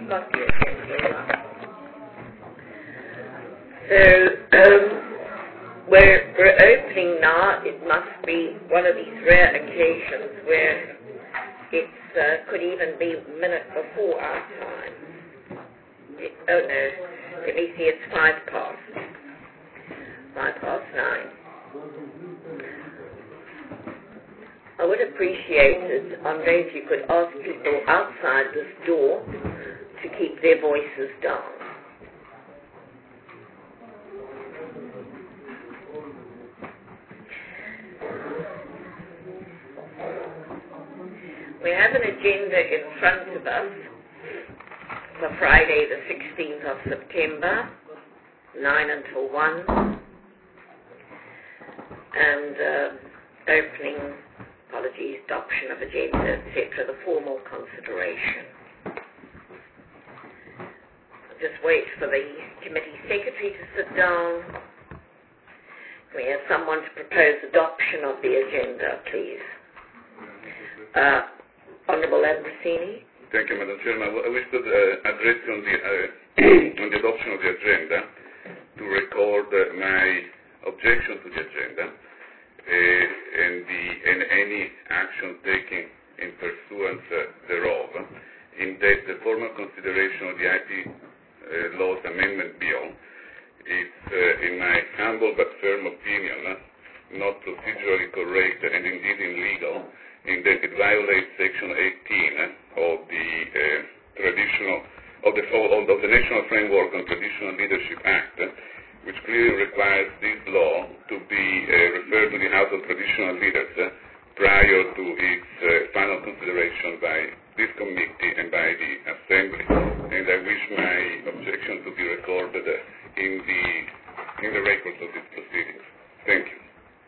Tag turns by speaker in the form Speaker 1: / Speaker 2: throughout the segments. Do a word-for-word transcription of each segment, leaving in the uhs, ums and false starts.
Speaker 1: got the agenda. So, um, we're, we're opening now. It must be one of these rare occasions where it uh, could even be a minute before our time. It, oh no, let me see, it's five past. Five past nine. I would appreciate it, Andre, if you could ask people outside this door to keep their voices down. We have an agenda in front of us for Friday the sixteenth of September, nine until one, and uh, opening, apologies, adoption of agenda, et cetera, the formal consideration. I'll just wait for the committee secretary to sit down. Can we have someone to propose adoption of the agenda, please? Uh, Honourable Ambrosini.
Speaker 2: Thank you, Madam Chairman. I wish to uh, address on the, uh, on the adoption of the agenda to record uh, my objection to the agenda uh, and, the, and any action taken in pursuance uh, thereof, in that the formal consideration of the I T uh, Laws Amendment Bill is, uh, in my humble but firm opinion, not procedurally correct and indeed illegal, in that it violates Section eighteen of the uh, traditional of the of the National Framework on Traditional Leadership Act, which clearly requires this law to be uh, referred to the House of Traditional Leaders uh, prior to its uh, final consideration by this committee and by the Assembly. And I wish my objection to be recorded uh, in the in the records of these proceedings. Thank you.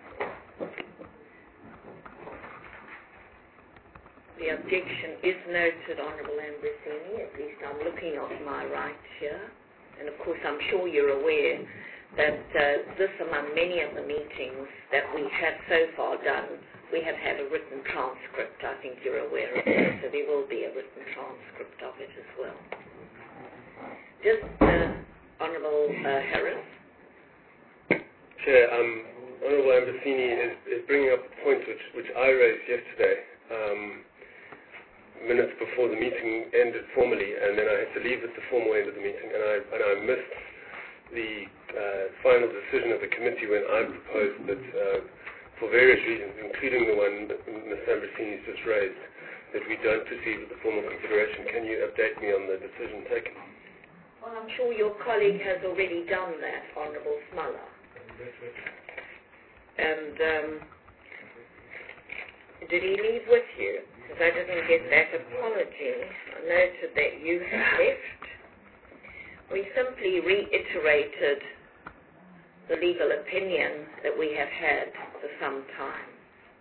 Speaker 1: The objection is noted, Honourable Ambrosini. At least I'm looking off my right here. And of course, I'm sure you're aware that uh, this, among many of the meetings that we have so far done, we have had a written transcript. I think you're aware of that. So there will be a written transcript of it as well. Just, uh, Honourable uh, Harris.
Speaker 3: Chair, um, Honourable Ambrosini is, is bringing up a point which, which I raised yesterday. Um, minutes before the meeting ended formally, and then I had to leave at the formal end of the meeting, and I, and I missed the uh, final decision of the committee when I proposed that, uh, for various reasons, including the one that Miz Ambrosini has just raised, that we don't proceed with the formal consideration. Can you update me on the decision taken?
Speaker 1: Well, I'm sure your colleague has already done that, Honourable Smuller. And um, did he leave with you? Because I didn't get that apology. I noted that you had left. We simply reiterated the legal opinion that we have had for some time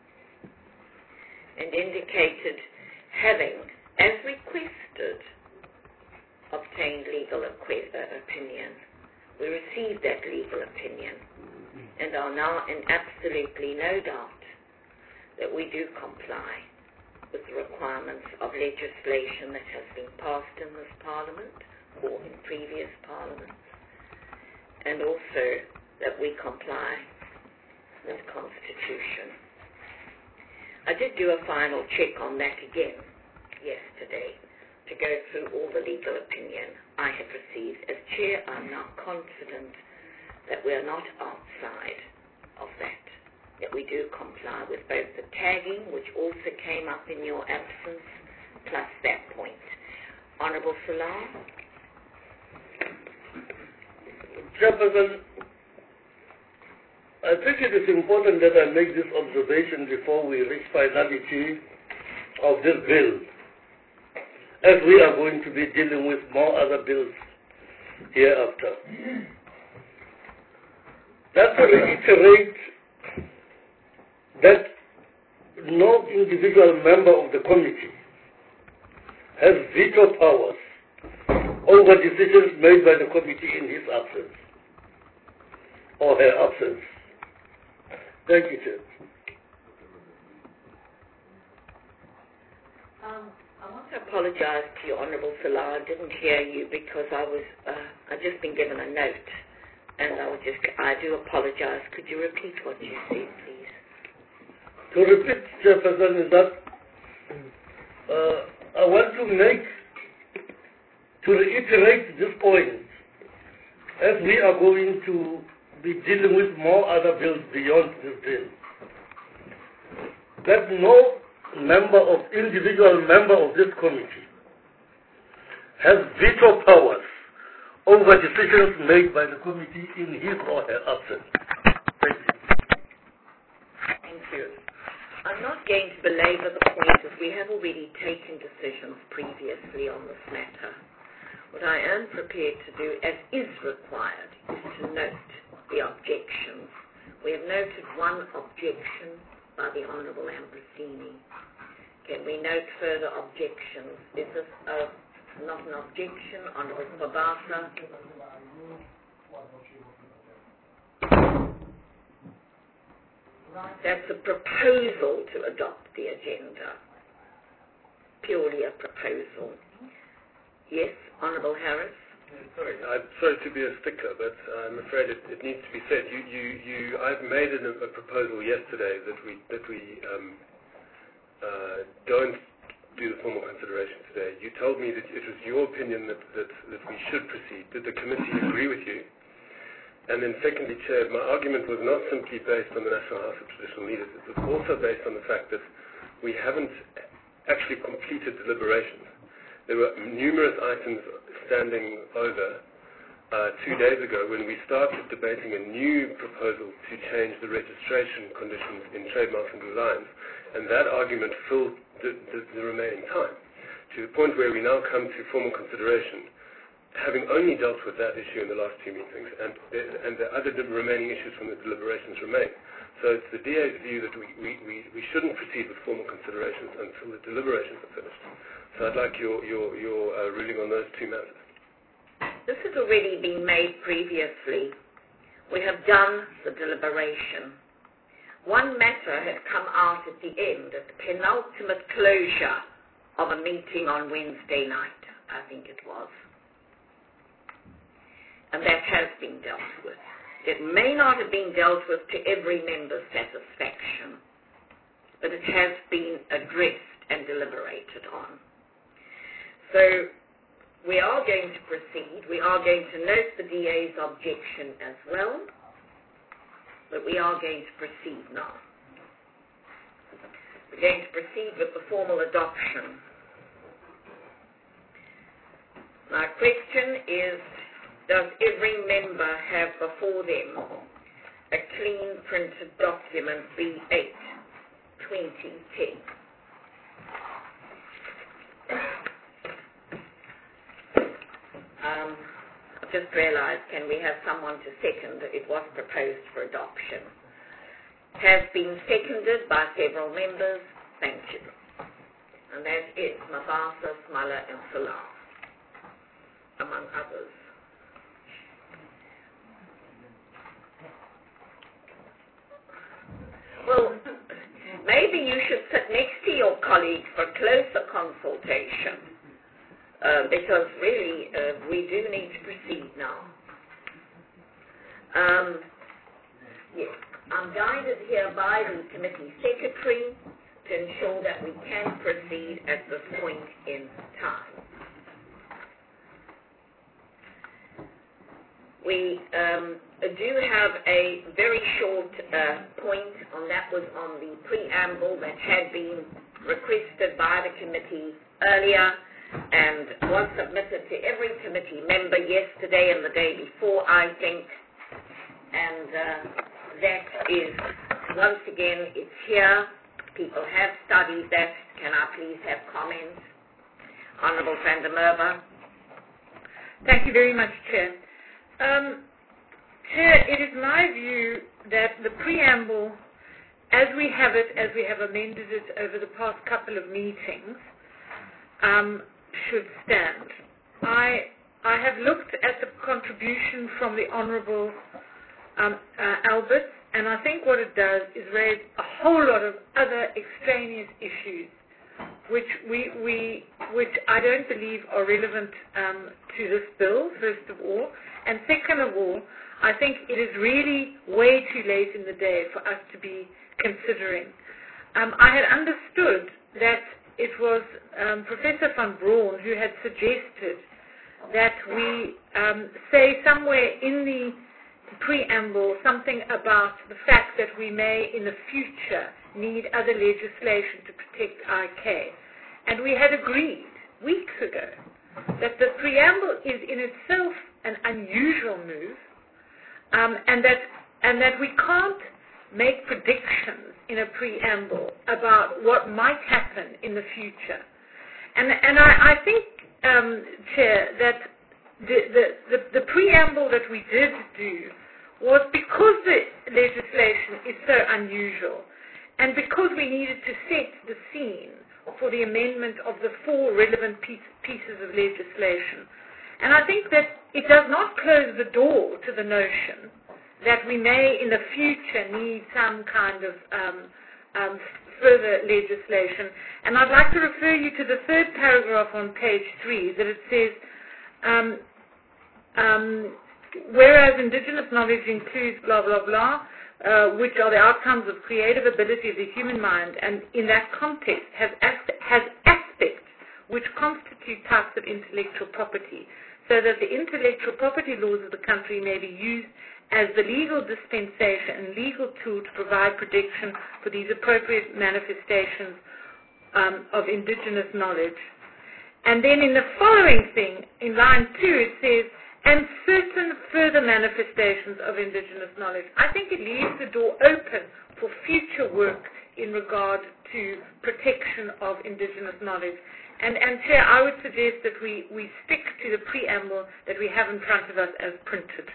Speaker 1: and indicated having, as requested, obtained legal opinion. We received that legal opinion and are now in absolutely no doubt that we do comply with the requirements of legislation that has been passed in this Parliament or in previous Parliaments, and also that we comply with the Constitution. I did do a final check on that again yesterday to go through all the legal opinion I have received. As Chair, I'm now confident that we are not outside of that, that we do comply with both the tagging, which also came up in your absence, plus that point. Honourable Salam.
Speaker 4: Chairperson, I think it is important that I make this observation before we reach finality of this bill, as we are going to be dealing with more other bills hereafter. That to reiterate that no individual member of the committee has veto powers over decisions made by the committee in his absence or her absence. Thank you, Chair.
Speaker 1: Um, I want I apologize to you, Honourable Salah. I didn't hear you because I was, uh, I'd just been given a note, and I was just, I do apologize. Could you repeat what you said, please?
Speaker 4: To repeat, Chairperson, is that uh, I want to make, to reiterate this point, as we are going to be dealing with more other bills beyond this bill, that no member of, individual member of this committee has veto powers over decisions made by the committee in his or her absence. Thank you.
Speaker 1: Thank you. I'm not going to belabor the point as we have already taken decisions previously on this matter. What I am prepared to do, as is required, is to note the objections. We have noted one objection by the Honourable Ambrosini. Can we note further objections? Is this uh, not an objection, Honourable Mabasa? That's a proposal to adopt the agenda. Purely a proposal. Yes, Honourable Harris?
Speaker 3: Sorry, I'm sorry to be a stickler, but I'm afraid it, it needs to be said. You, you, you, I've made an, a proposal yesterday that we that we um, uh, don't do the formal consideration today. You told me that it was your opinion that, that, that we should proceed. Did the committee agree with you? And then secondly, Chair, my argument was not simply based on the National House of Traditional Leaders. It was also based on the fact that we haven't actually completed deliberations. There were numerous items standing over uh, two days ago when we started debating a new proposal to change the registration conditions in trademarks and designs, and that argument filled the, the, the remaining time, to the point where we now come to formal consideration, having only dealt with that issue in the last two meetings, and the, and the other remaining issues from the deliberations remain. So it's the D A's view that we, we, we, we shouldn't proceed with formal considerations until the deliberations are finished. So I'd like your, your, your uh, ruling on those two matters.
Speaker 1: This has already been made previously. We have done the deliberation. One matter has come out at the end, at the penultimate closure of a meeting on Wednesday night, I think it was. And that has been dealt with. It may not have been dealt with to every member's satisfaction, but it has been addressed and deliberated on. So we are going to proceed. We are going to note the D A's objection as well, but we are going to proceed now. We're going to proceed with the formal adoption. My question is, does every member have before them a clean printed document B eight twenty ten? Um, I've just realized, can we have someone to second? It was proposed for adoption. Has been seconded by several members. Thank you. And that is Mabasa, Smala, and Salah, among others. Well, maybe you should sit next to your colleague for closer consultation. Uh, because really, uh, we do need to proceed now. Um, yes, I'm guided here by the committee secretary to ensure that we can proceed at this point in time. We um, do have a very short uh, point, and that was on the preamble that had been requested by the committee earlier, and was submitted to every committee member yesterday and the day before, I think. And uh, that is, once again, it's here. People have studied that. Can I please have comments? Honourable van der Merwe.
Speaker 5: Thank you very much, Chair. Um, Chair, it is my view that the preamble, as we have it, as we have amended it over the past couple of meetings, um, should stand. I I have looked at the contribution from the Honourable um, uh, Albert, and I think what it does is raise a whole lot of other extraneous issues which we, we which I don't believe are relevant um, to this bill, first of all. And second of all, I think it is really way too late in the day for us to be considering. Um, I had understood that it was um, Professor van Braun who had suggested that we um, say somewhere in the preamble something about the fact that we may in the future need other legislation to protect I K. And we had agreed weeks ago that the preamble is in itself an unusual move, um, and that and that we can't make predictions in a preamble about what might happen in the future. And and I, I think, um, Chair, that the, the, the, the preamble that we did do was because the legislation is so unusual and because we needed to set the scene for the amendment of the four relevant piece, pieces of legislation. And I think that it does not close the door to the notion that we may in the future need some kind of um, um, further legislation. And I'd like to refer you to the third paragraph on page three, that it says, um, um, whereas indigenous knowledge includes blah, blah, blah, uh, which are the outcomes of creative ability of the human mind, and in that context has, has aspects which constitute types of intellectual property, so that the intellectual property laws of the country may be used as the legal dispensation and legal tool to provide protection for these appropriate manifestations um, of indigenous knowledge. And then in the following thing, in line two, it says, and certain further manifestations of indigenous knowledge. I think it leaves the door open for future work in regard to protection of indigenous knowledge. And, and Chair, I would suggest that we, we stick to the preamble that we have in front of us as printed.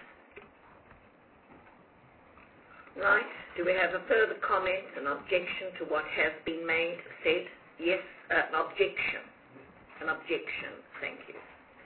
Speaker 1: Right. Do we have a further comment, an objection to what has been made, said? Yes, uh, an objection. An objection. Thank you.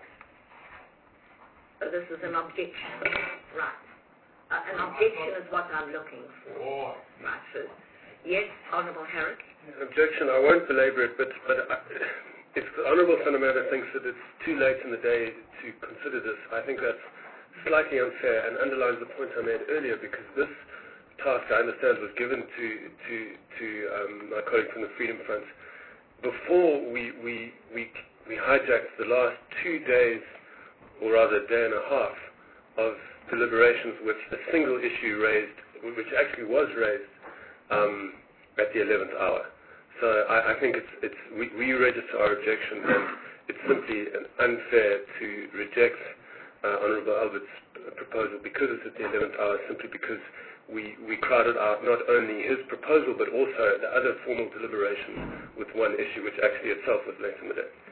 Speaker 1: So this is an objection. Right. Uh, an objection is what I'm looking for. Right. So, yes, Honourable Herrick.
Speaker 3: An objection. I won't belabor it, but, but I, if the Honourable Senator thinks that it's too late in the day to consider this, I think that's slightly unfair and underlines the point I made earlier, because this task, I understand, was given to to to um, my colleague from the Freedom Front before we we we we hijacked the last two days, or rather a day and a half, of deliberations with a single issue raised, which actually was raised um, at the eleventh hour. So I, I think it's it's we, we register our objection, and it's simply unfair to reject uh, Honourable Albert's proposal because it's at the eleventh hour, simply because We, we crowded out not only his proposal, but also the other formal deliberations with one issue, which actually itself was late in the day.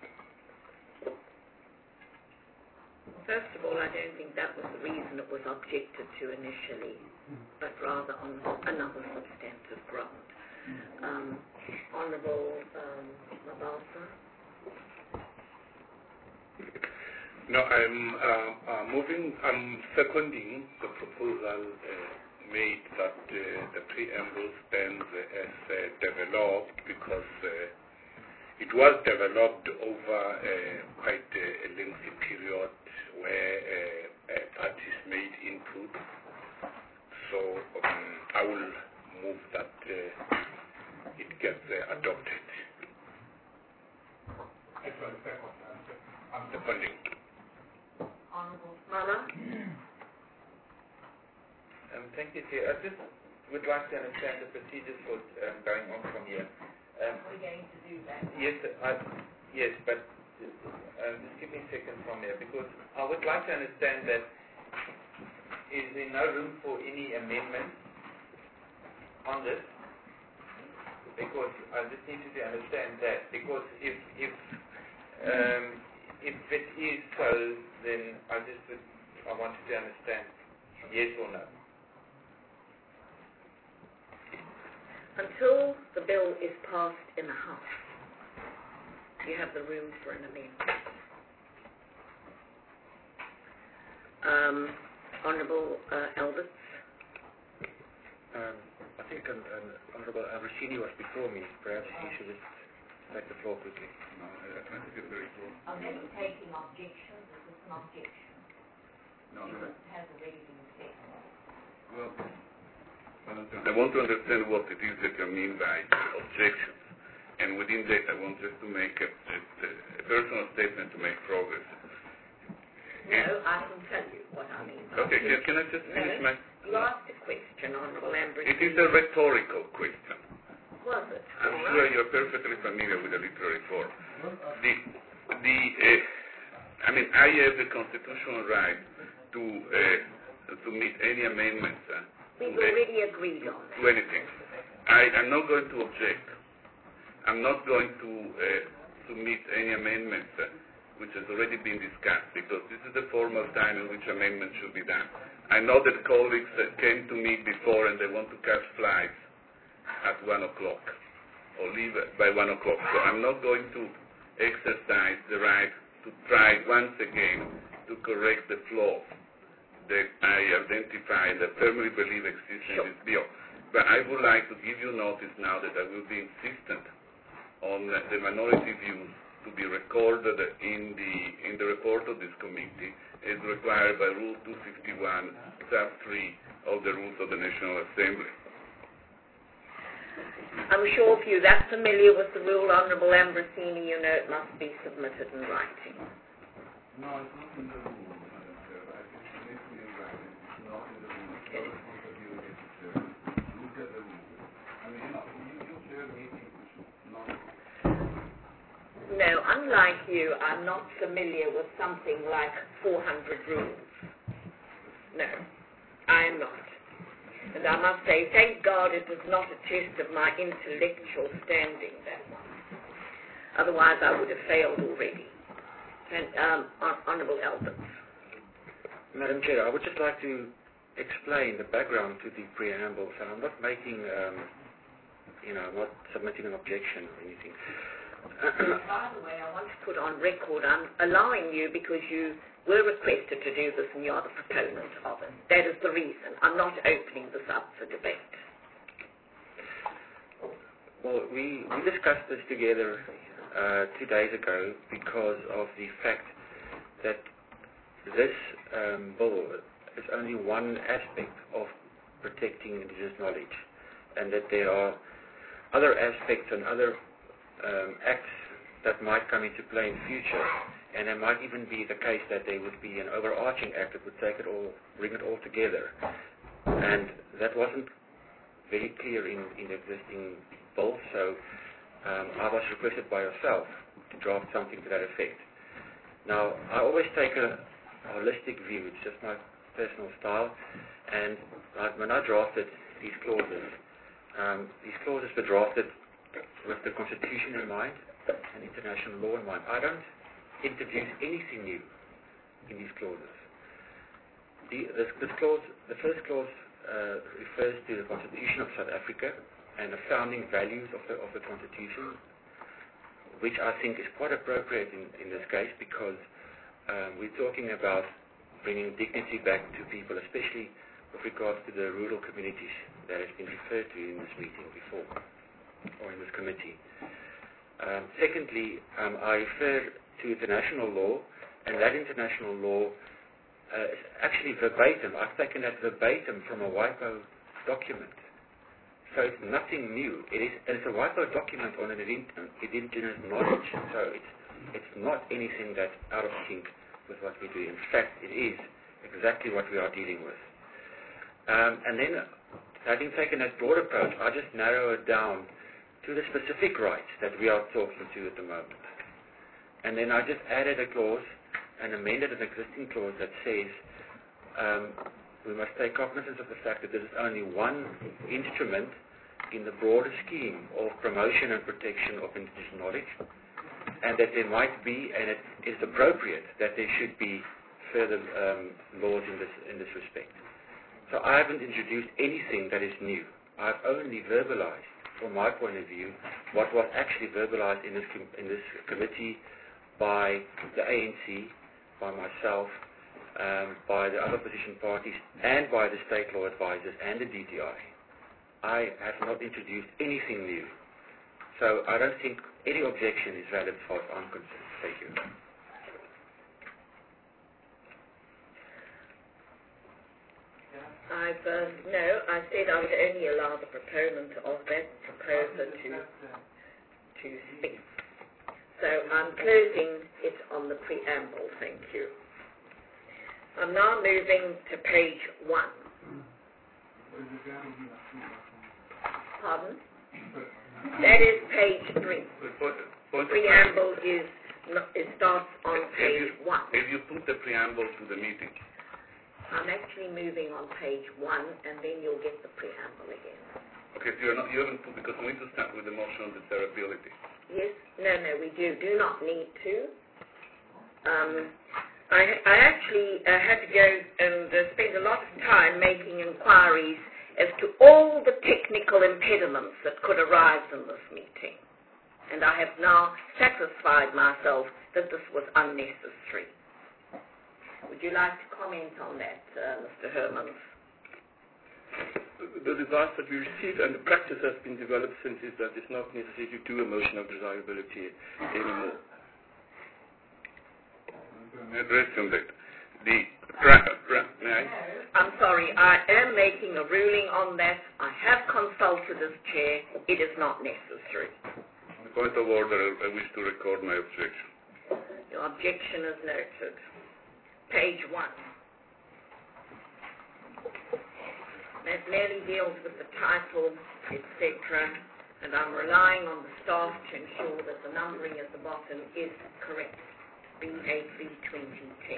Speaker 1: First of all, I don't think that was the reason it was objected to initially, but rather on another substantive ground. Um, Honourable um, Mabasa?
Speaker 2: No, I'm uh, uh, moving, I'm seconding the proposal uh, made that uh, the preamble stands uh, as uh, developed, because uh, it was developed over uh, quite a, a lengthy period where uh, uh, parties made input. So um, I will move that uh, it gets uh, adopted. I'm seconding.
Speaker 1: Honourable Mala?
Speaker 6: Um, thank you, Chair. I just would like to understand the procedures for um, going on from here. Um,
Speaker 1: We're going to do that.
Speaker 6: yes, I, yes, but um, just give me a second from here, because I would like to understand that is there no room for any amendment on this? Because I just need to understand that, because if if um, if it is so, then I just would, I wanted to understand yes or no.
Speaker 1: Until the bill is passed in the House, you have the room for an amendment. Um, Honourable uh, Alberts?
Speaker 7: Um, I think an, an Honourable Avricini was before me. Perhaps he should just take the floor quickly.
Speaker 2: No, I, I think it's very close.
Speaker 1: Are they taking objections? Is this an objection?
Speaker 2: No, no,
Speaker 1: It has already been said.
Speaker 2: well, I want to understand what it is that you mean by objections. And within that, I want just to make a, a, a personal statement to make progress.
Speaker 1: No, I can tell you what I mean. by
Speaker 2: Okay, can,
Speaker 1: objection.
Speaker 2: can I just finish
Speaker 1: No,
Speaker 2: my...
Speaker 1: You asked a question, Honourable Ambrose.
Speaker 2: It is a rhetorical question.
Speaker 1: Was it?
Speaker 2: I'm
Speaker 1: All
Speaker 2: sure
Speaker 1: right.
Speaker 2: you're perfectly familiar with the literary form. The, the, uh, I mean, I have the constitutional right to uh, to meet any amendments uh,
Speaker 1: We've
Speaker 2: to,
Speaker 1: already agreed on
Speaker 2: to
Speaker 1: that.
Speaker 2: anything. I am not going to object. I'm not going to uh, to meet any amendments uh, which has already been discussed, because this is the formal time in which amendments should be done. I know that colleagues uh, came to me before and they want to catch flights at one o'clock or leave by one o'clock. So I'm not going to exercise the right to try once again to correct the flaws that I identify and I firmly believe exist in this bill. But I would like to give you notice now that I will be insistent on uh, the minority views to be recorded in the in the report of this committee as required by Rule two fifty-one, sub three of the Rules of the National Assembly.
Speaker 1: I'm sure if you're that familiar with the rule, Honourable Ambrosini, you know it must be submitted in writing.
Speaker 2: No, it's not in the rule, Madam Chair. I think it needs to be in writing. It's not in the rule. It's not responsibility to chair. Look at the rule. I mean, you know, you, you chair meetings which not...
Speaker 1: No, unlike you, I'm not familiar with something like four hundred rules. No, I am not. And I must say, thank God it was not a test of my intellectual standing, that one. Otherwise, I would have failed already. And, um, Honourable Alberts.
Speaker 7: Madam Chair, I would just like to explain the background to the preamble. So I'm not making, um, you know, I'm not submitting an objection or anything.
Speaker 1: By the way, I want to put on record, I'm allowing you because you were requested to do this and you are the proponent of it. That is the reason. I'm not opening this up for debate.
Speaker 7: Well, we, we discussed this together uh, two days ago because of the fact that this um, bill is only one aspect of protecting indigenous knowledge, and that there are other aspects and other um, acts that might come into play in future, and it might even be the case that there would be an overarching act that would take it all, bring it all together. And that wasn't very clear in, in the existing bill, so um, I was requested by yourself to draft something to that effect. Now, I always take a holistic view, it's just my personal style, and I, when I drafted these clauses, um, these clauses were drafted with the Constitution in mind and international law in mind. I don't introduce anything new in these clauses. The, this, this clause, the first clause uh, refers to the Constitution of South Africa and the founding values of the, of the Constitution, which I think is quite appropriate in, in this case because um, we're talking about bringing dignity back to people, especially with regards to the rural communities that has been referred to in this meeting before, or in this committee. Um, secondly, um, I refer to international law, and that international law uh, is actually verbatim. I've taken that verbatim from a WIPO document. So it's nothing new. It is it's a WIPO document on an indigenous knowledge, so it's, it's not anything that's out of sync with what we do. In fact, it is exactly what we are dealing with. Um, and then, having taken that broad approach, I just narrow it down to the specific rights that we are talking to at the moment. And then I just added a clause and amended an existing clause that says um, we must take cognizance of the fact that there is only one instrument in the broader scheme of promotion and protection of indigenous knowledge, and that there might be, and it is appropriate, that there should be further um, laws in this, in this respect. So I haven't introduced anything that is new. I've only verbalized, from my point of view, what was actually verbalized in this, com in this committee by the A N C, by myself, um, by the other opposition parties, and by the state law advisors and the D T I. I have not introduced anything new. So I don't think any objection is valid as far as I'm concerned. Thank you.
Speaker 1: I've, uh, no, I said I would only allow the proponent of that proposer to, to speak. So I'm closing it on the preamble, thank you. I'm now moving to page one. Pardon? That is page three. Preamble is, it starts on page one.
Speaker 2: If you put the preamble to the meeting,
Speaker 1: I'm actually moving on page one, and then you'll get the preamble again.
Speaker 2: okay, so you're not, you haven't put, because we need to start with the motion on desirability.
Speaker 1: Yes, no, no, we do, do not need to. Um, I, I actually uh, had to go and uh, spend a lot of time making inquiries as to all the technical impediments that could arise in this meeting. And I have now satisfied myself that this was unnecessary. Would you like to comment on that, uh, Mister Hermans?
Speaker 8: The advice that we received and the practice has been developed since is that it's not necessary to do a motion of desirability anymore.
Speaker 2: Addressing that, the pra- pra- may I?
Speaker 1: I'm sorry, I am making a ruling on that. I have consulted as chair. It is not necessary.
Speaker 2: Point of order, I wish to record my objection.
Speaker 1: Your objection is noted. Page one. That merely deals with the title, et cetera, and I'm relying on the staff to ensure that the numbering at the bottom is correct. B A three twenty ten.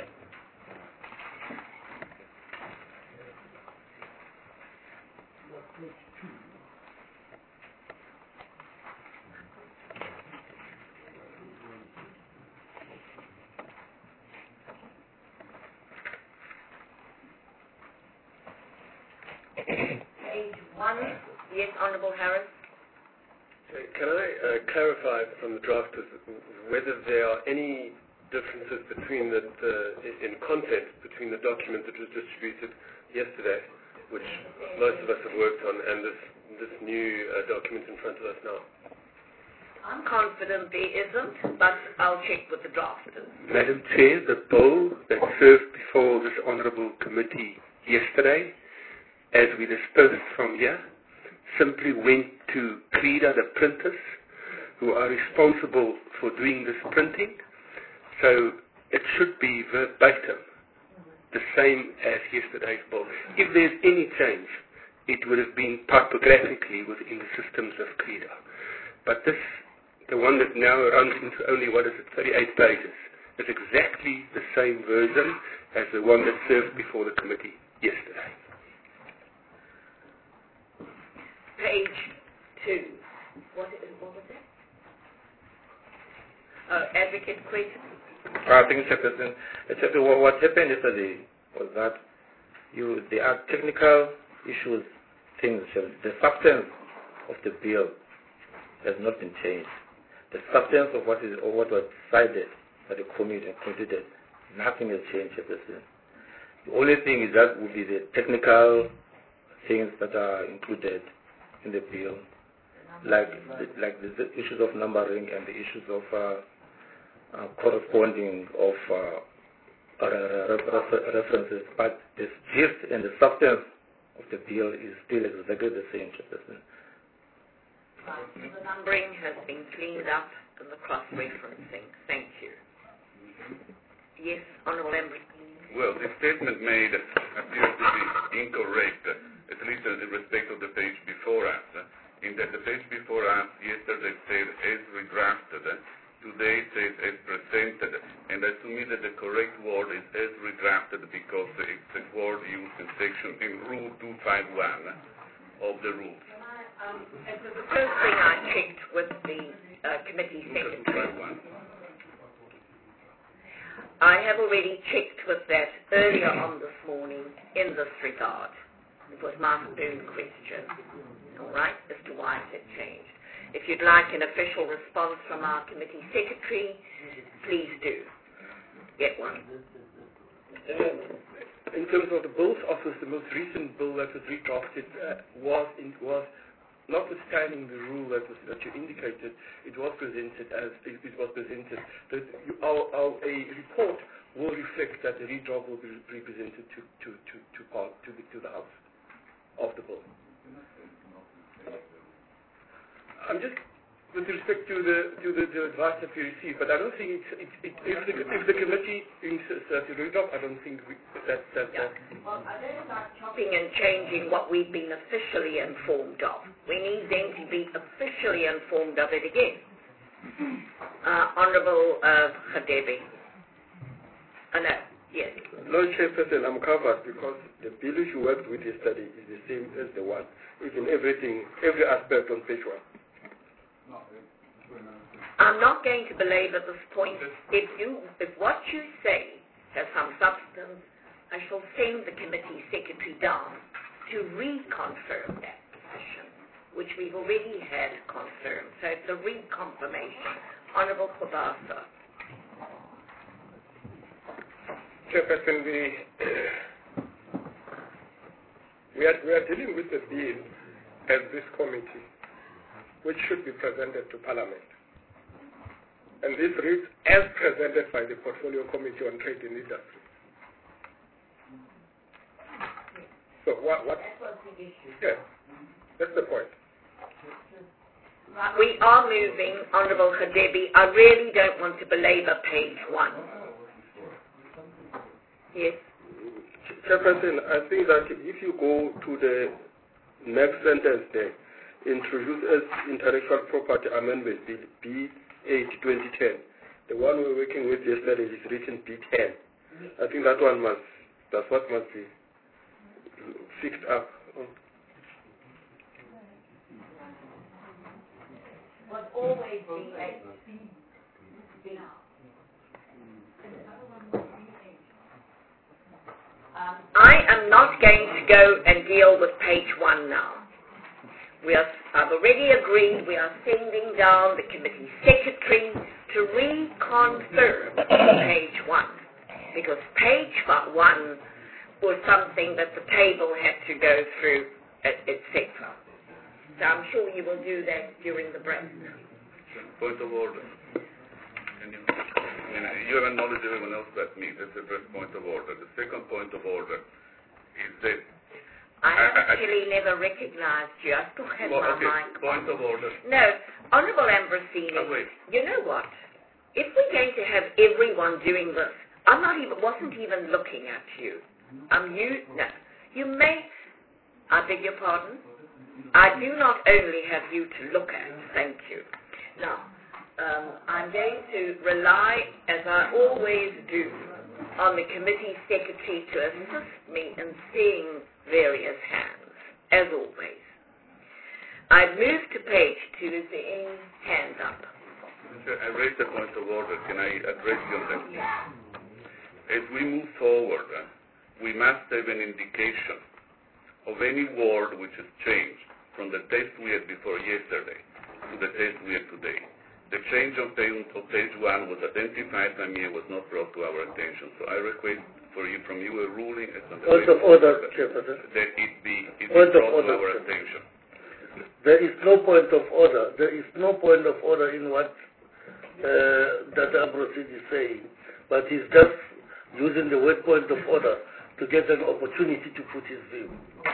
Speaker 1: Page one. Yes, Honourable Harris.
Speaker 3: Can I uh, clarify from the drafters whether there are any differences between the, the in content between the document that was distributed yesterday, which most of us have worked on, and this this new uh, document in front of us now?
Speaker 1: I'm confident there isn't, but I'll check with the drafters.
Speaker 8: Madam Chair, the bill that served before this honourable committee yesterday, as we dispersed from here, simply went to CREDA, the printers, who are responsible for doing this printing. So it should be verbatim, the same as yesterday's bill. If there's any change, it would have been typographically within the systems of CREDA. But this, the one that now runs into only, what is it, thirty-eight pages, is exactly the same version as the one that served before the committee yesterday.
Speaker 1: Page two. What is, what was that? Oh, Advocate Quayson.
Speaker 9: I think, Mister President, exactly what, what happened yesterday was that you there are technical issues, things, the substance of the bill has not been changed. The substance of what is or what was decided by the committee and concluded, nothing has changed, Mister President. The only thing is that would be the technical things that are included in the bill, like the, like the, the issues of numbering and the issues of uh, Uh, corresponding of uh, uh, refer references, but the gist and the substance of the bill is still exactly the same.
Speaker 1: Right. The numbering has been cleaned up and the cross-referencing. Thank you. Yes, Honourable Embry.
Speaker 2: Well, the statement made appears to be incorrect, at least in respect of the page before us, in that the page before us yesterday said as redrafted. Today it says as presented, and I submit that the correct word is as redrafted because it's a word used in section in Rule two fifty-one of the rules.
Speaker 1: Um, it was the first thing I checked with the uh, committee secretary. I have already checked with that earlier on this morning in this regard. It was my own question, all right, as to why it had changed. If you'd like an official response from our committee secretary, please do get one.
Speaker 8: Uh, in terms of the Bill's office, the most recent bill that was redrafted uh, was in, was notwithstanding the rule that, was, that you indicated, it was presented as it, it was presented that you, our, our, a report will reflect that the redraft will be represented to to to to, part, to, the, to the House of the bill. I'm just with respect to the to the, the advice that we received, but I don't think it's, it, it, if the if the committee insists that the redraft, I don't think we, that that.
Speaker 1: Yeah. Well, I don't like chopping and changing what we've been officially informed of. We need them to be officially informed of it again. Uh, Honourable uh, Hadebe. Uh, no, yes.
Speaker 10: No, Chairperson, I'm covered because the bill you worked with yesterday is the same as the one, even everything, every aspect on page one.
Speaker 1: I'm not going to belabor this point. If you, if what you say has some substance, I shall send the committee secretary down to reconfirm that position, which we've already had confirmed. So it's a reconfirmation. Honourable Kobasa.
Speaker 10: Chairperson, we, we, are, we are dealing with a bill as this committee, which should be presented to Parliament. And this reads as presented by the Portfolio Committee on Trade and Industry. So what? what
Speaker 1: That was the issue.
Speaker 10: Yeah, that's the point.
Speaker 1: We are moving, Honourable Hadebe. I really don't want to belabor page one. Yes.
Speaker 10: Chairperson, I think that if you go to the next sentence there, introduce as intellectual property amendment bill B eight twenty ten. The one we're working with yesterday is written B ten. I think that one must, that's what must be fixed up.
Speaker 1: Was always B eight. Um, I am not going to go and deal with page one now. We are, I've already agreed we are sending down the committee secretary to reconfirm page one, because page one was something that the table had to go through, et cetera. So I'm sure you will do that during the break.
Speaker 2: Point of order. Can you, I mean, you have a knowledge of everyone else but me. That's the first point of order. The second point of order is that
Speaker 1: I actually I, I, never recognized you. I still have
Speaker 2: well,
Speaker 1: my
Speaker 2: okay.
Speaker 1: mic
Speaker 2: Point
Speaker 1: on.
Speaker 2: of order.
Speaker 1: No, Honourable Ambrosini,
Speaker 2: oh, wait.
Speaker 1: You know what? If we're going to have everyone doing this, I'm not even, wasn't even looking at you. Um, you, no. You may, I beg your pardon? I do not only have you to look at, thank you. Now, um, I'm going to rely, as I always do, on the committee secretary to assist me in seeing various hands, as always. I've moved to page two. Is there any hand up?
Speaker 2: I raised a point of order. Can I address you on that?
Speaker 1: Yeah.
Speaker 2: As we move forward, uh, we must have an indication of any word which has changed from the text we had before yesterday to the text we have today. The change on page, on page one was identified by me and was not brought to our attention. So I request for you, from you, a ruling as on the
Speaker 4: Point of order, Chairperson.
Speaker 2: that it be, it be
Speaker 4: Point of
Speaker 2: brought
Speaker 4: order,
Speaker 2: to our
Speaker 4: sir.
Speaker 2: attention.
Speaker 4: There is no point of order. There is no point of order in what uh, that Ambrosini is saying, but he's just using the word point of order to get an opportunity to put his view.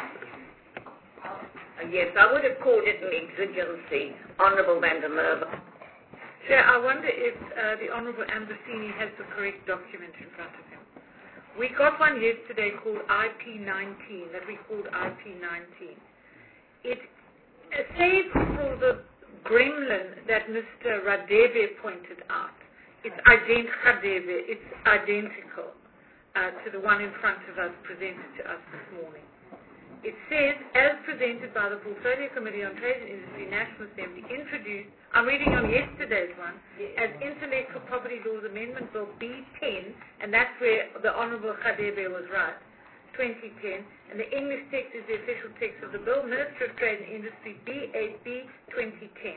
Speaker 1: Uh, yes, I would have called it an exigency, Honourable Van der Merwe.
Speaker 5: Chair, I wonder if uh, the Honourable Ambrosini has the correct document in front of him. We got one yesterday called I P nineteen, that we called I P nineteen. It says for the gremlin that Mister Radebe pointed out, it's ident Radebe, it's identical uh, to the one in front of us, presented to us this morning. It says, as presented by the Portfolio Committee on Trade and Industry, National Assembly, introduced, I'm reading on yesterday's one, as Intellectual Property Laws Amendment Bill B ten, and that's where the Honourable Khadebe was right, twenty ten, and the English text is the official text of the bill, Ministry of Trade and Industry, B eight B twenty ten.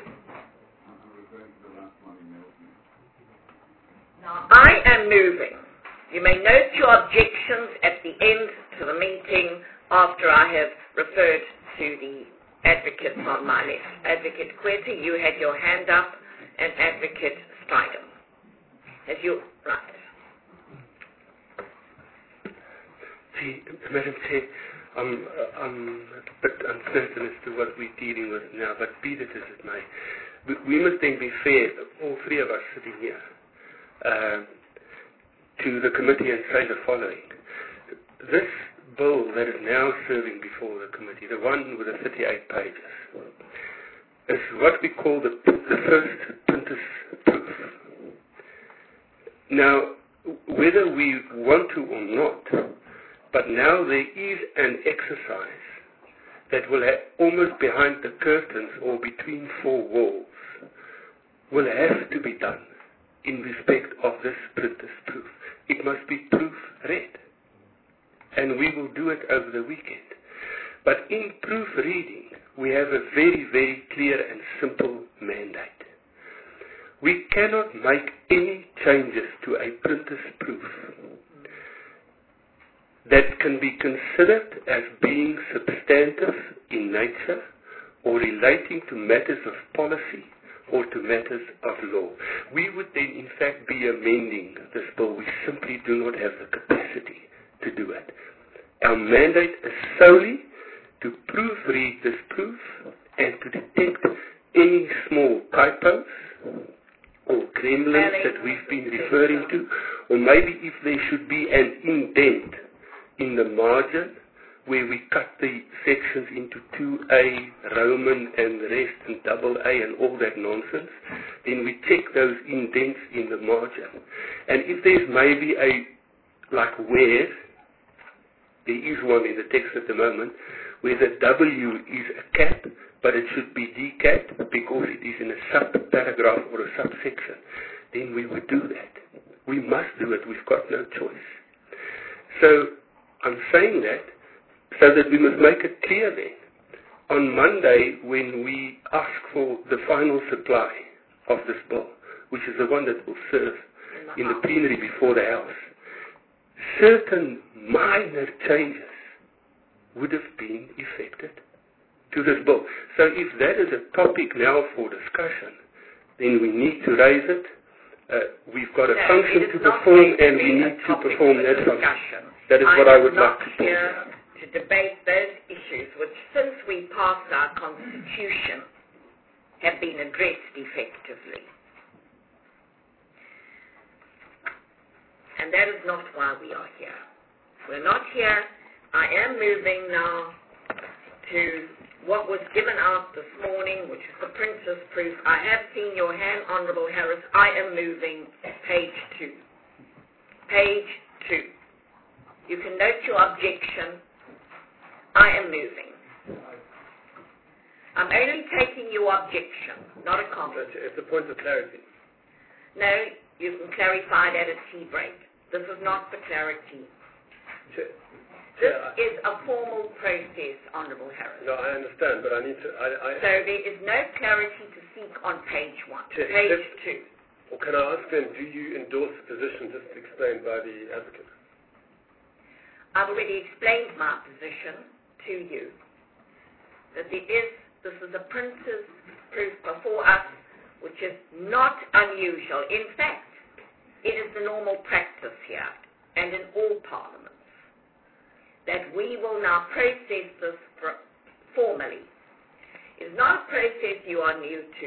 Speaker 1: Now, I am moving. You may note your objections at the end to the meeting after I have referred to the advocates on my list. Advocate Quetta, you had your hand up, and Advocate Strydom. As you, right.
Speaker 8: See, Madam Chair, I'm, I'm a bit uncertain as to what we're dealing with now, but be that as it may, we, we must then be fair, all three of us sitting here, uh, to the committee and say the following. This bill that is now serving before the committee, the one with the thirty-eight pages, is what we call the, the first printer's proof. Now, whether we want to or not, but now there is an exercise that will have, almost behind the curtains or between four walls, will have to be done in respect of this printer's proof. It must be proofread. And we will do it over the weekend. But in proofreading, we have a very, very clear and simple mandate. We cannot make any changes to a printer's proof that can be considered as being substantive in nature or relating to matters of policy or to matters of law. We would then, in fact, be amending this bill. We simply do not have the capacity to do it. Our mandate is solely to proofread this proof and to detect any small typos or gremlins that we've been referring to, or maybe if there should be an indent in the margin where we cut the sections into two A, Roman and the rest and double A and all that nonsense, then we check those indents in the margin. And if there's maybe a, like where, there is one in the text at the moment, where the W is a cap, but it should be decapped because it is in a sub-paragraph or a subsection, then we would do that. We must do it. We've got no choice. So I'm saying that so that we must make it clear then. On Monday, when we ask for the final supply of this bill, which is the one that will serve in the plenary before the House, certain minor changes would have been effected to this bill. So if that is a topic now for discussion, then we need to raise it. Uh, we've got a
Speaker 1: no,
Speaker 8: function to perform, and we need to perform that function. That is what I would like to do.
Speaker 1: I'm not here to debate those issues which, since we passed our Constitution, have been addressed effectively. And that is not why we are here. We're not here. I am moving now to what was given out this morning, which is the printer's proof. I have seen your hand, Honourable Harris. I am moving page two. Page two. You can note your objection. I am moving. I'm only taking your objection, not a comment.
Speaker 3: It's a point of clarity.
Speaker 1: No, you can clarify that at tea break. This is not for clarity.
Speaker 3: Chair,
Speaker 1: This
Speaker 3: Chair, I,
Speaker 1: is a formal process, Honourable Harris.
Speaker 3: no, I understand, but I need to. I, I,
Speaker 1: So there is no clarity to seek on page one.
Speaker 3: Chair,
Speaker 1: Page
Speaker 3: let-
Speaker 1: two.
Speaker 3: Or can I ask then, do you endorse the position just explained by the advocate?
Speaker 1: I've already explained my position to you. That there is, this is a printer's proof before us, which is not unusual. In fact, it is the normal practice here and in all parliaments that we will now process this for, formally. It's not a process you are new to.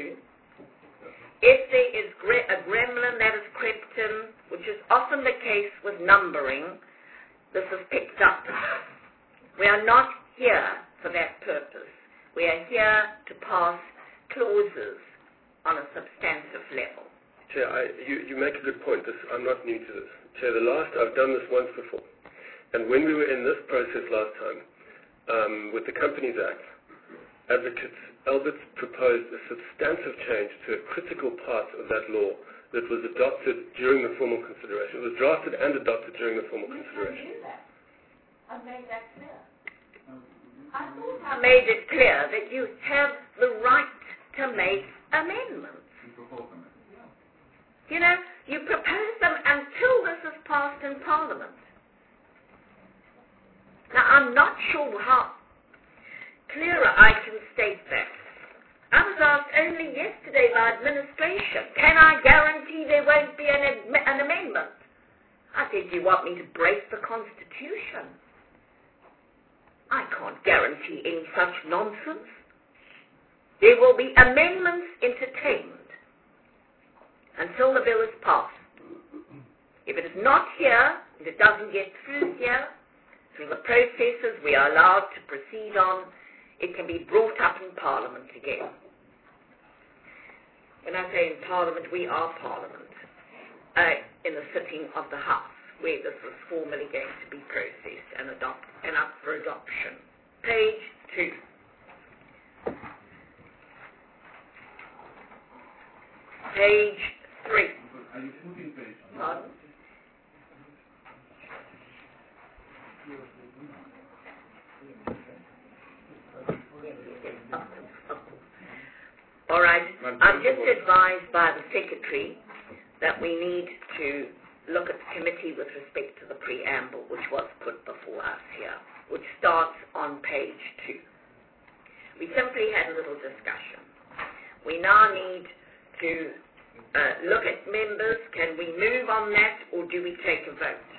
Speaker 1: If there is gre- a gremlin that has crept in, which is often the case with numbering, this is picked up. We are not here for that purpose. We are here to pass clauses on a substantive level.
Speaker 3: Chair, I, you, you make a good point. This, I'm not new to this. Chair, the last, I've done this once before. And when we were in this process last time, um, with the Companies Act, Advocate Alberts proposed a substantive change to a critical part of that law that was adopted during the formal consideration. It was drafted and adopted during the formal consideration.
Speaker 1: I made that clear. I thought I made it clear that you have the right to make amendments. You know, you propose them until this is passed in Parliament. Now, I'm not sure how clearer I can state my administration. Can I guarantee there won't be an, an amendment? I said, do you want me to break the Constitution? I can't guarantee any such nonsense. There will be amendments entertained until the bill is passed. If it is not here, if it doesn't get through here, through the processes we are allowed to proceed on, it can be brought up in Parliament again. When I say in Parliament, we are Parliament, uh, in the sitting of the House, where this is formally going to be processed and, adopt, and up for adoption. Page two. Page three. Pardon? All right. I'm just advised by the Secretary that we need to look at the committee with respect to the preamble, which was put before us here, which starts on page two. We simply had a little discussion. We now need to uh, look at members. Can we move on that, or do we take a vote?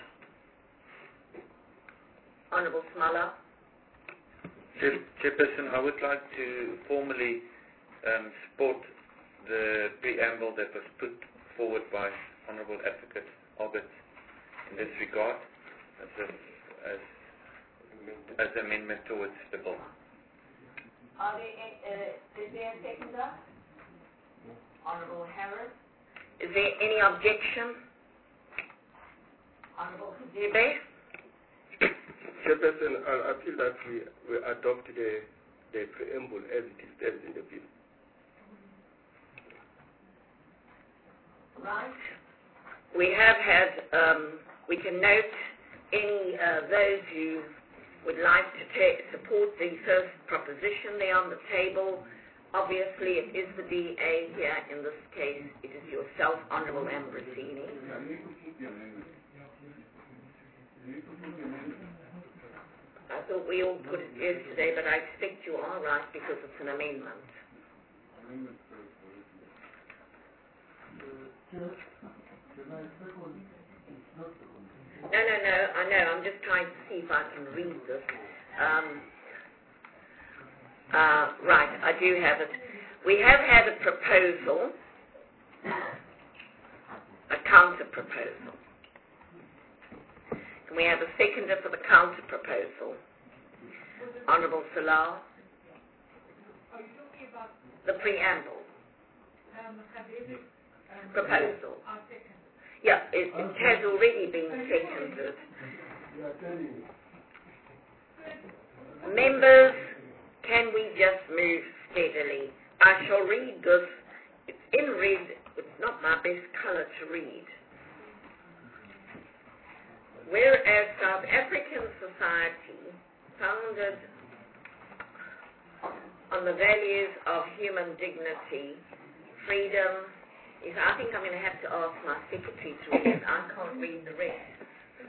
Speaker 1: Honourable Smaller.
Speaker 6: Chairperson, I would like to formally um, support the preamble that was put forward by Honourable Advocate Albert in this regard as a, as, as amendment towards the bill.
Speaker 1: Are there, uh, is there a seconder? Honourable Harris. Is there any objection? Honourable Kazebe.
Speaker 10: Chairperson, I, I feel that we, we adopt the, the preamble as it is stated in the bill.
Speaker 1: Right. We have had, um, we can note any, uh, those who would like to take, support the first proposition there on the table. Obviously, it is the D A here. In this case, it is yourself, Honourable Ambrosini. I thought we all put it yesterday, but I expect you are right because it's an amendment. No, no, no, I know. I'm just trying to see if I can read this. Um, uh, right, I do have it. We have had a proposal, a counter-proposal. Can we have a seconder for the counter-proposal? Honourable Salah.
Speaker 5: Are you talking about
Speaker 1: the preamble?
Speaker 5: um, um,
Speaker 1: proposal?
Speaker 5: our second?
Speaker 1: Yeah, it, it has already been seconded. Members, can we just move steadily? I shall read this. It's in red. It's not my best colour to read. Whereas South African society, founded on the values of human dignity, freedom, is, I think I'm going to have to ask my secretary to read it. I can't read the rest.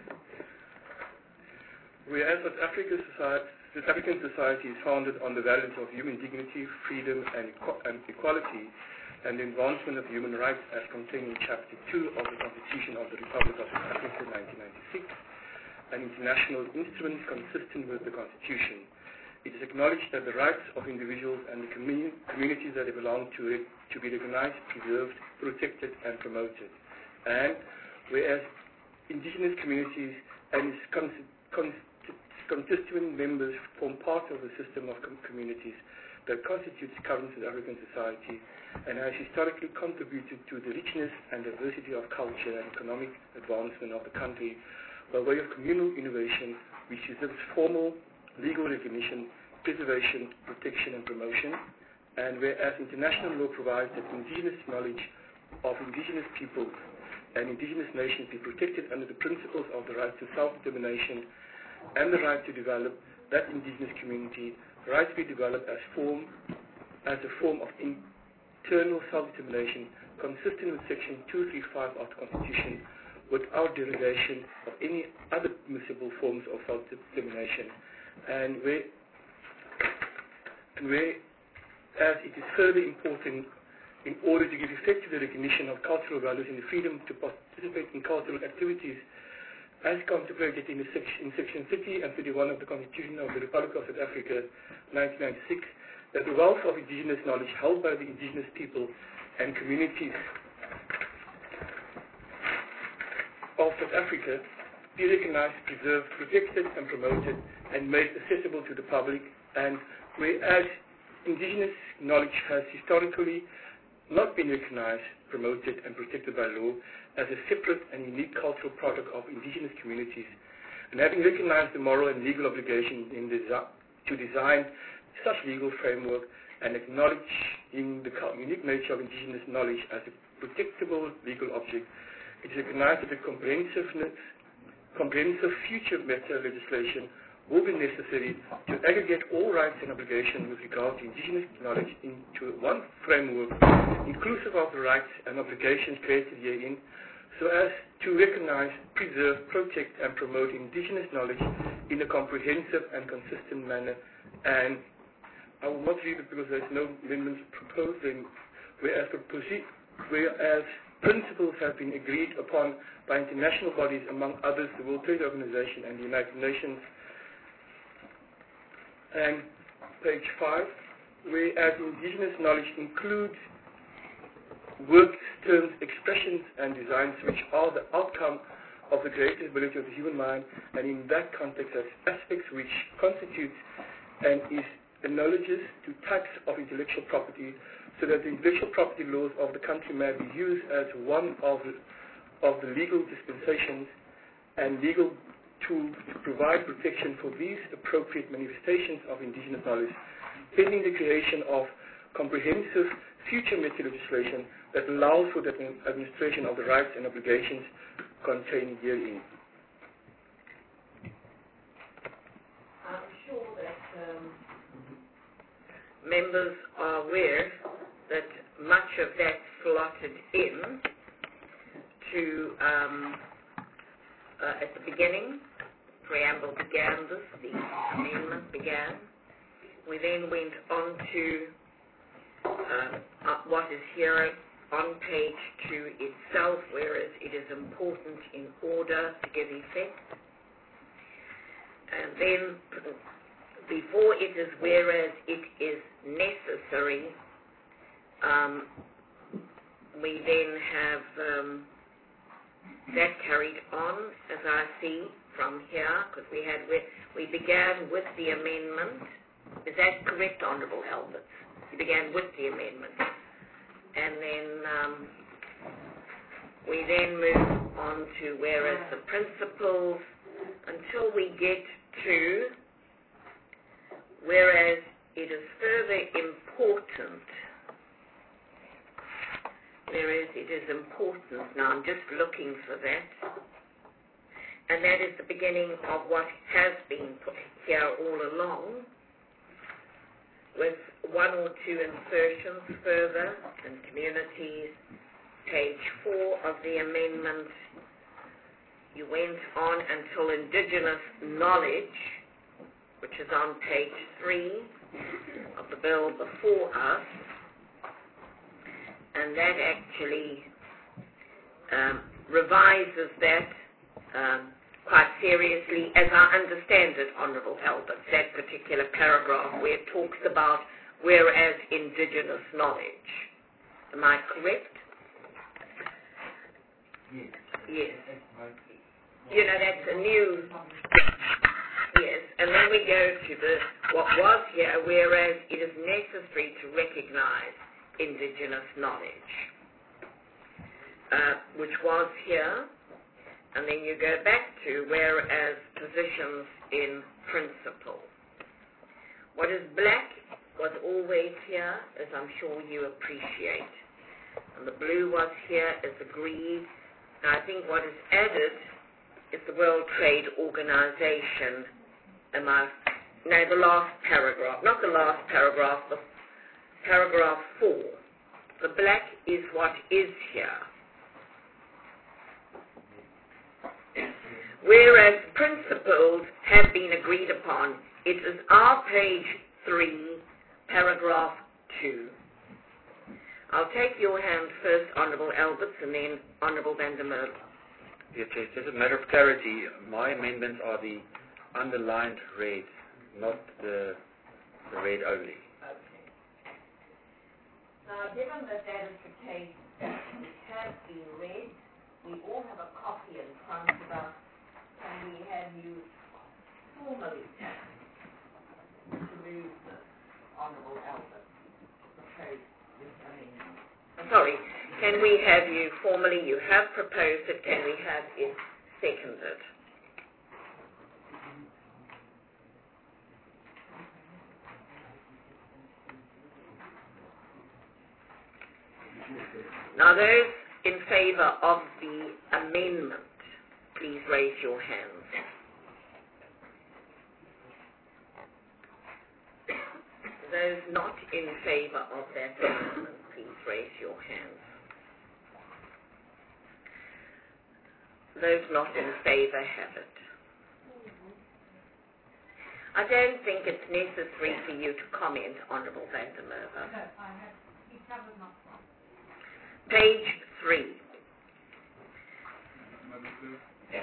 Speaker 10: Whereas South African society, South African society is founded on the values of human dignity, freedom, and, equ- and equality, and the advancement of human rights as contained in Chapter two of the Constitution of the Republic of South Africa, nineteen ninety-six, an international instrument consistent with the Constitution. It is acknowledged that the rights of individuals and the communi- communities that they belong to it to be recognized, preserved, protected, and promoted. And whereas indigenous communities and its con- con- constituent members form part of the system of com- communities that constitutes current South African society and has historically contributed to the richness and diversity of culture and economic advancement of the country by way of communal innovation, which deserves formal legal recognition, preservation, protection, and promotion. And whereas international law provides that indigenous knowledge of indigenous peoples and indigenous nations be protected under the principles of the right to self-determination and the right to develop that indigenous community, the right to be developed as form as a form of internal self-determination consistent with Section two thirty-five of the Constitution without derogation of any other permissible forms of self-determination. And where, and where as it is further important
Speaker 8: in order to give effect to the recognition of cultural values and the freedom to participate in cultural activities as contemplated in, the section, in Section thirty and thirty-one of the Constitution of the Republic of South Africa, nineteen ninety-six, that the wealth of indigenous knowledge held by the indigenous people and communities of South Africa be recognized, preserved, protected, and promoted, and made accessible to the public. And whereas indigenous knowledge has historically not been recognized, promoted, and protected by law as a separate and unique cultural product of indigenous communities, and having recognized the moral and legal obligation in desi- to design such legal framework and acknowledging the unique nature of indigenous knowledge as a protectable legal object, it is recognized that the comprehensiveness, comprehensive future matter legislation will be necessary to aggregate all rights and obligations with regard to indigenous knowledge into one framework, inclusive of the rights and obligations created herein, so as to recognize, preserve, protect, and promote indigenous knowledge in a comprehensive and consistent manner. And I will not read it because there is no amendments proposed, and whereas, whereas principles have been agreed upon by international bodies, among others the World Trade Organization and the United Nations. And page five, whereas indigenous knowledge includes words, terms, expressions, and designs which are the outcome of the creative ability of the human mind, and in that context as aspects which constitutes and is analogous to types of intellectual property, so that the intellectual property laws of the country may be used as one of the, of the legal dispensations and legal tools to provide protection for these appropriate manifestations of indigenous knowledge, pending the creation of comprehensive future meta legislation that allows for the administration of the rights and obligations contained herein.
Speaker 1: I'm sure that um, members are aware that much of that slotted in to, um, uh, at the beginning, the preamble began this, the amendment began. We then went on to uh, uh, what is here on page two itself, whereas it is important in order to give effect. And then before it is whereas it is necessary, um, we then have um, that carried on, as I see from here, because we had we began with the amendment. Is that correct, Honourable Alberts? We began with the amendment, and then um, we then move on to whereas the principles until we get to whereas it is further important. Whereas it is important. Now I'm just looking for that. And that is the beginning of what has been put here all along, with one or two insertions further and communities. Page four of the amendment, you went on until indigenous knowledge, which is on page three of the bill before us. And that actually um, revises that um, quite seriously, as I understand it, Honourable Albert, that particular paragraph where it talks about whereas indigenous knowledge. Am I correct?
Speaker 6: Yes.
Speaker 1: Yes. You know, that's a new... Yes, and then we go to the what was here, whereas it is necessary to recognize indigenous knowledge, uh, which was here, and then you go back to whereas positions in principle. What is black was always here, as I'm sure you appreciate, and the blue was here as agreed. Now I think what is added is the World Trade Organization. Am I, no, the last paragraph, not the last paragraph, the paragraph four. The black is what is here. Whereas principles have been agreed upon, it is our page three, paragraph two. I'll take your hand first, Honourable Alberts, and then Honourable van der Merwe.
Speaker 7: Yes, Chair, just a matter of clarity. My amendments are the underlined red, not the, the red only.
Speaker 1: Okay. Now, given that that is the case, it has been read, we all have a copy in front of us. Can we have you formally to move this, Honourable Albert, to propose this amendment? I'm sorry, can we have you formally, you have proposed it, can we have it seconded? Now, those in favour of the amendment, please raise your hands. Those not in favour of that amendment, please raise your hands. Those not in favour have it. I don't think it's necessary for you to comment, Honourable van der Merwe.
Speaker 5: No, I have. He covered my point.
Speaker 1: Page three.
Speaker 2: Yes.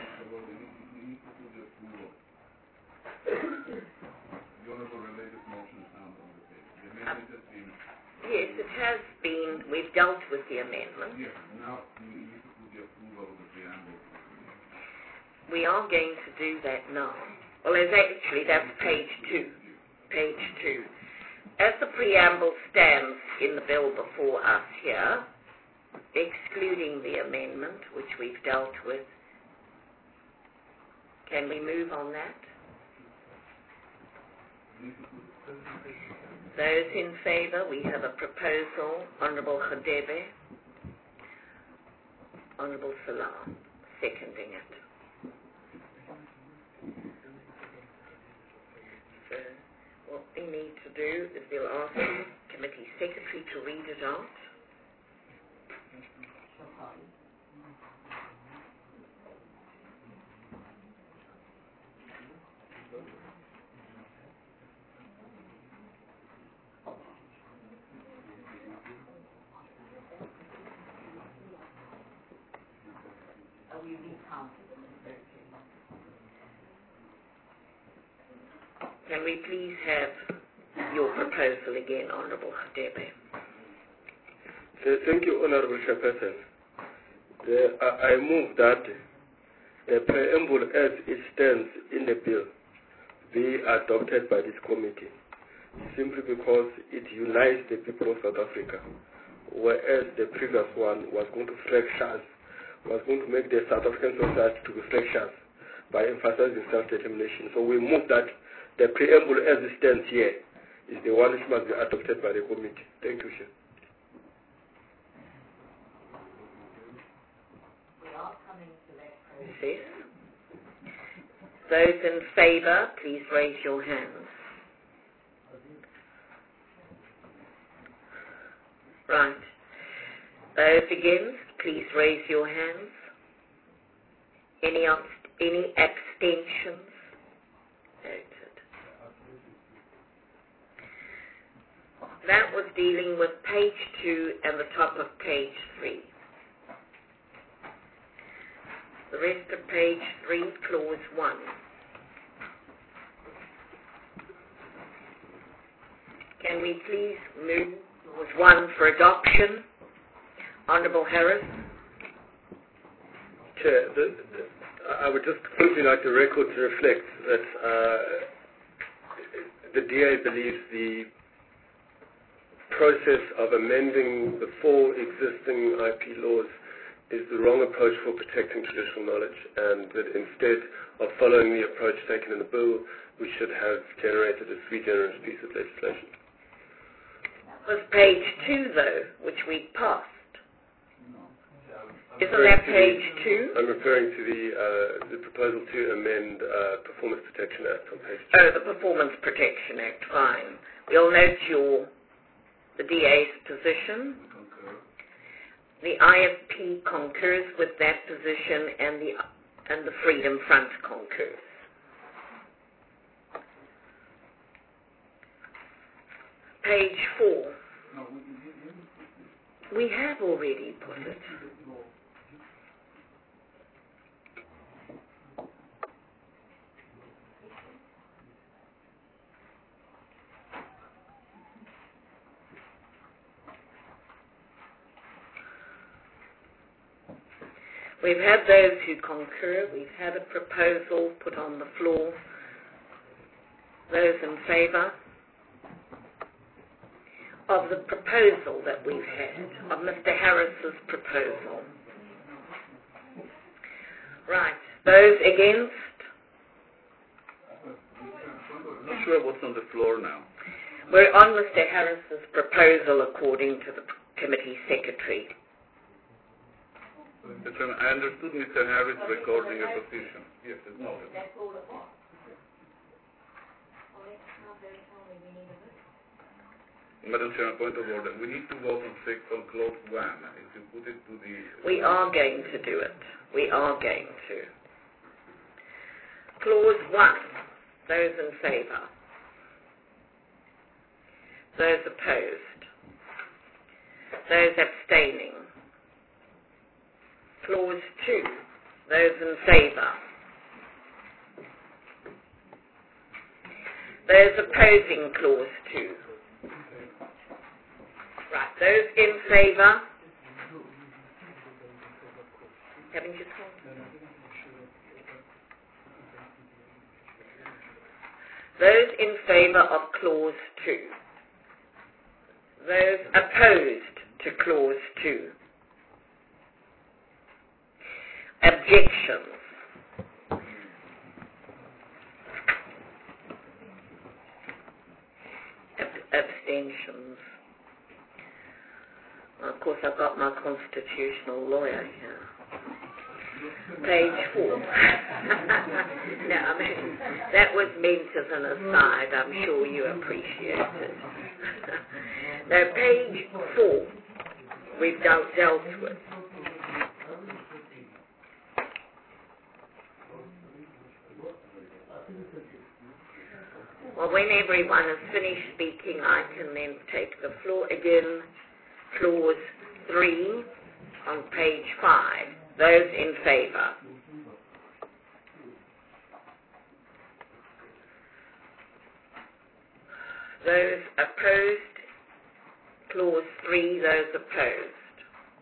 Speaker 1: Um, yes, it has been. We've dealt with the amendment.
Speaker 2: Yes, now you need to put the approval of the preamble.
Speaker 1: We are going to do that now. Well, there's actually, that's page two. Page two. As the preamble stands in the bill before us here, excluding the amendment, which we've dealt with, can we move on that? Those in favour, we have a proposal. Honourable Khadebe, Honourable Salah, seconding it. So what we need to do is we'll ask the committee secretary to read it out. Can we please have your proposal again, Honourable Khadebe?
Speaker 10: Thank you, Honourable Chairperson. The, I, I move that the preamble as it stands in the bill be adopted by this committee, simply because it unites the people of South Africa, whereas the previous one was going to fracture us, was going to make the South African society to be fractured by emphasizing self-determination. So we move that the preamble as it stands here is the one which must be adopted by the committee. Thank you, Chair.
Speaker 1: We are coming to that process. Those in favour, please raise your hands. Right. Those against, please raise your hands. Any, any abstentions? Noted. That was dealing with page two and the top of page three. The rest of page three, clause one. Can we please move clause one for adoption? Honourable Harris.
Speaker 3: Chair, the, the, I would just simply like the record to reflect that uh, the D A believes the process of amending the four existing I P laws is the wrong approach for protecting traditional knowledge, and that instead of following the approach taken in the bill, we should have generated a sui generis piece of legislation.
Speaker 1: That was page two, though, which we passed.
Speaker 3: I'm
Speaker 1: Isn't that page
Speaker 3: the,
Speaker 1: two?
Speaker 3: I'm referring to the uh, the proposal to amend uh, Performance Protection Act on page two.
Speaker 1: Oh, the Performance Protection Act, fine. We'll note your, the D A's position. The I F P concurs with that position, and the and the Freedom Front concurs. Page four. We have already put it. We've had those who concur. We've had a proposal put on the floor. Those in favour of the proposal that we've had, of Mister Harris's proposal. Right. Those against?
Speaker 2: I'm not sure what's on the floor now.
Speaker 1: We're on Mister Harris's proposal according to the committee secretary.
Speaker 2: Mister Chairman, I understood Mister Harris recording a position. Yes, it's noted. Madam Chairman, point of order. We need to vote on, six, on clause one. If you put it to the...
Speaker 1: We are going to do it. We are going to. Clause one. Those in favour. Those opposed. Those abstaining. Clause two. Those in favour. Those opposing clause two. Right, those in favour. Haven't you told? Those in favour of clause two. Those opposed to clause two. Objections. Ab- abstentions. Well, of course, I've got my constitutional lawyer here. Page four. No, I mean, that was meant as an aside. I'm sure you appreciate it. Now, page four, we've dealt, dealt with. Well, when everyone has finished speaking, I can then take the floor again. Clause three on page five. Those in favour. Those opposed. Clause three. Those opposed.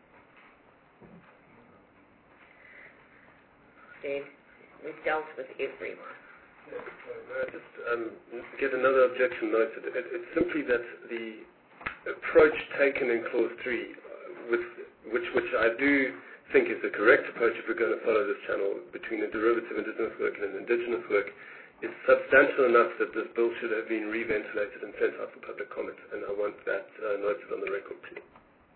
Speaker 1: Then we've dealt with everyone.
Speaker 3: Yeah, I just um, get another objection noted. It, it's simply that the approach taken in clause three, uh, with which which I do think is the correct approach if we're going to follow this channel between the derivative indigenous work and indigenous work, is substantial enough that this bill should have been reventilated and sent out for public comment, and I want that uh, noted on the record, please.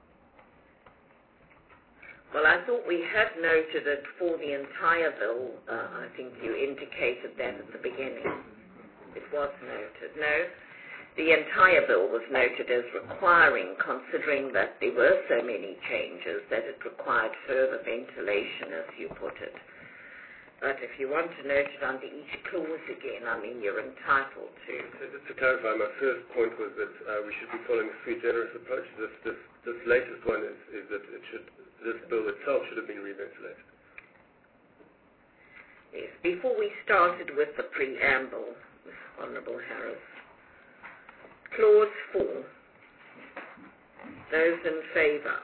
Speaker 1: Well, I thought we had noted it for the entire bill. Uh, I think you indicated that at the beginning. It was noted. No, the entire bill was noted as requiring, considering that there were so many changes, that it required further ventilation, as you put it. But if you want to note it under each clause again, I mean, you're entitled to.
Speaker 3: So just to clarify, my first point was that uh, we should be following a sui generis approach. This, this, this latest one is, is that it should, this bill itself should have been reventilated.
Speaker 1: Yes. Before we started with the preamble, Honourable Harris, clause four. Those in favour.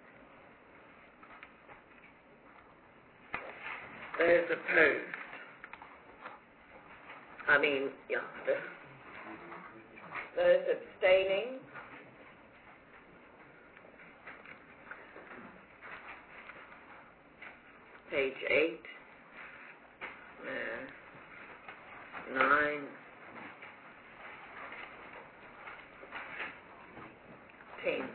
Speaker 1: Those opposed. I mean, yeah. The, those abstaining. Page eight. Uh, nine. Ten.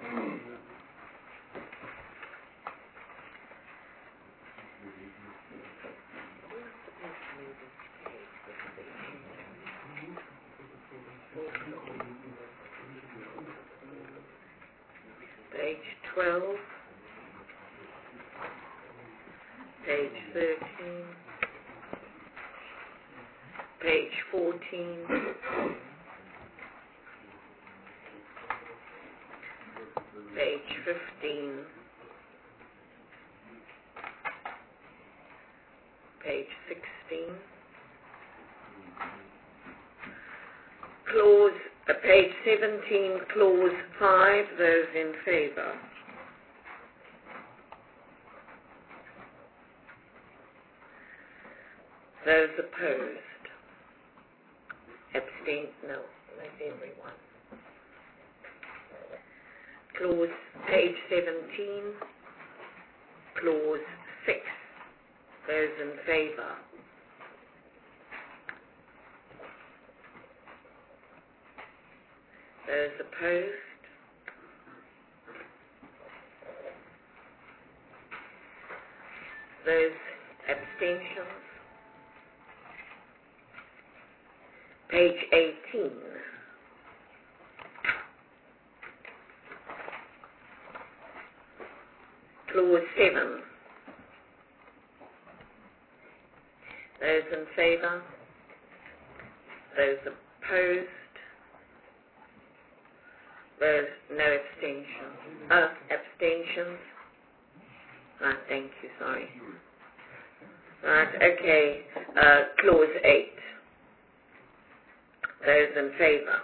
Speaker 1: Page twelve, page thirteen, page fourteen, page fifteen, page sixteen, clause, uh, page seventeen, clause five, those in favour. Those opposed. Abstain, no, that's everyone. Clause, page seventeen, clause six, those in favour. Those opposed. Those abstentions. Page eighteen. Clause seven. Those in favour. Those opposed. Those no abstentions. Uh, abstentions. Right, thank you, sorry. Right, okay. Uh, clause eight. Those in favour.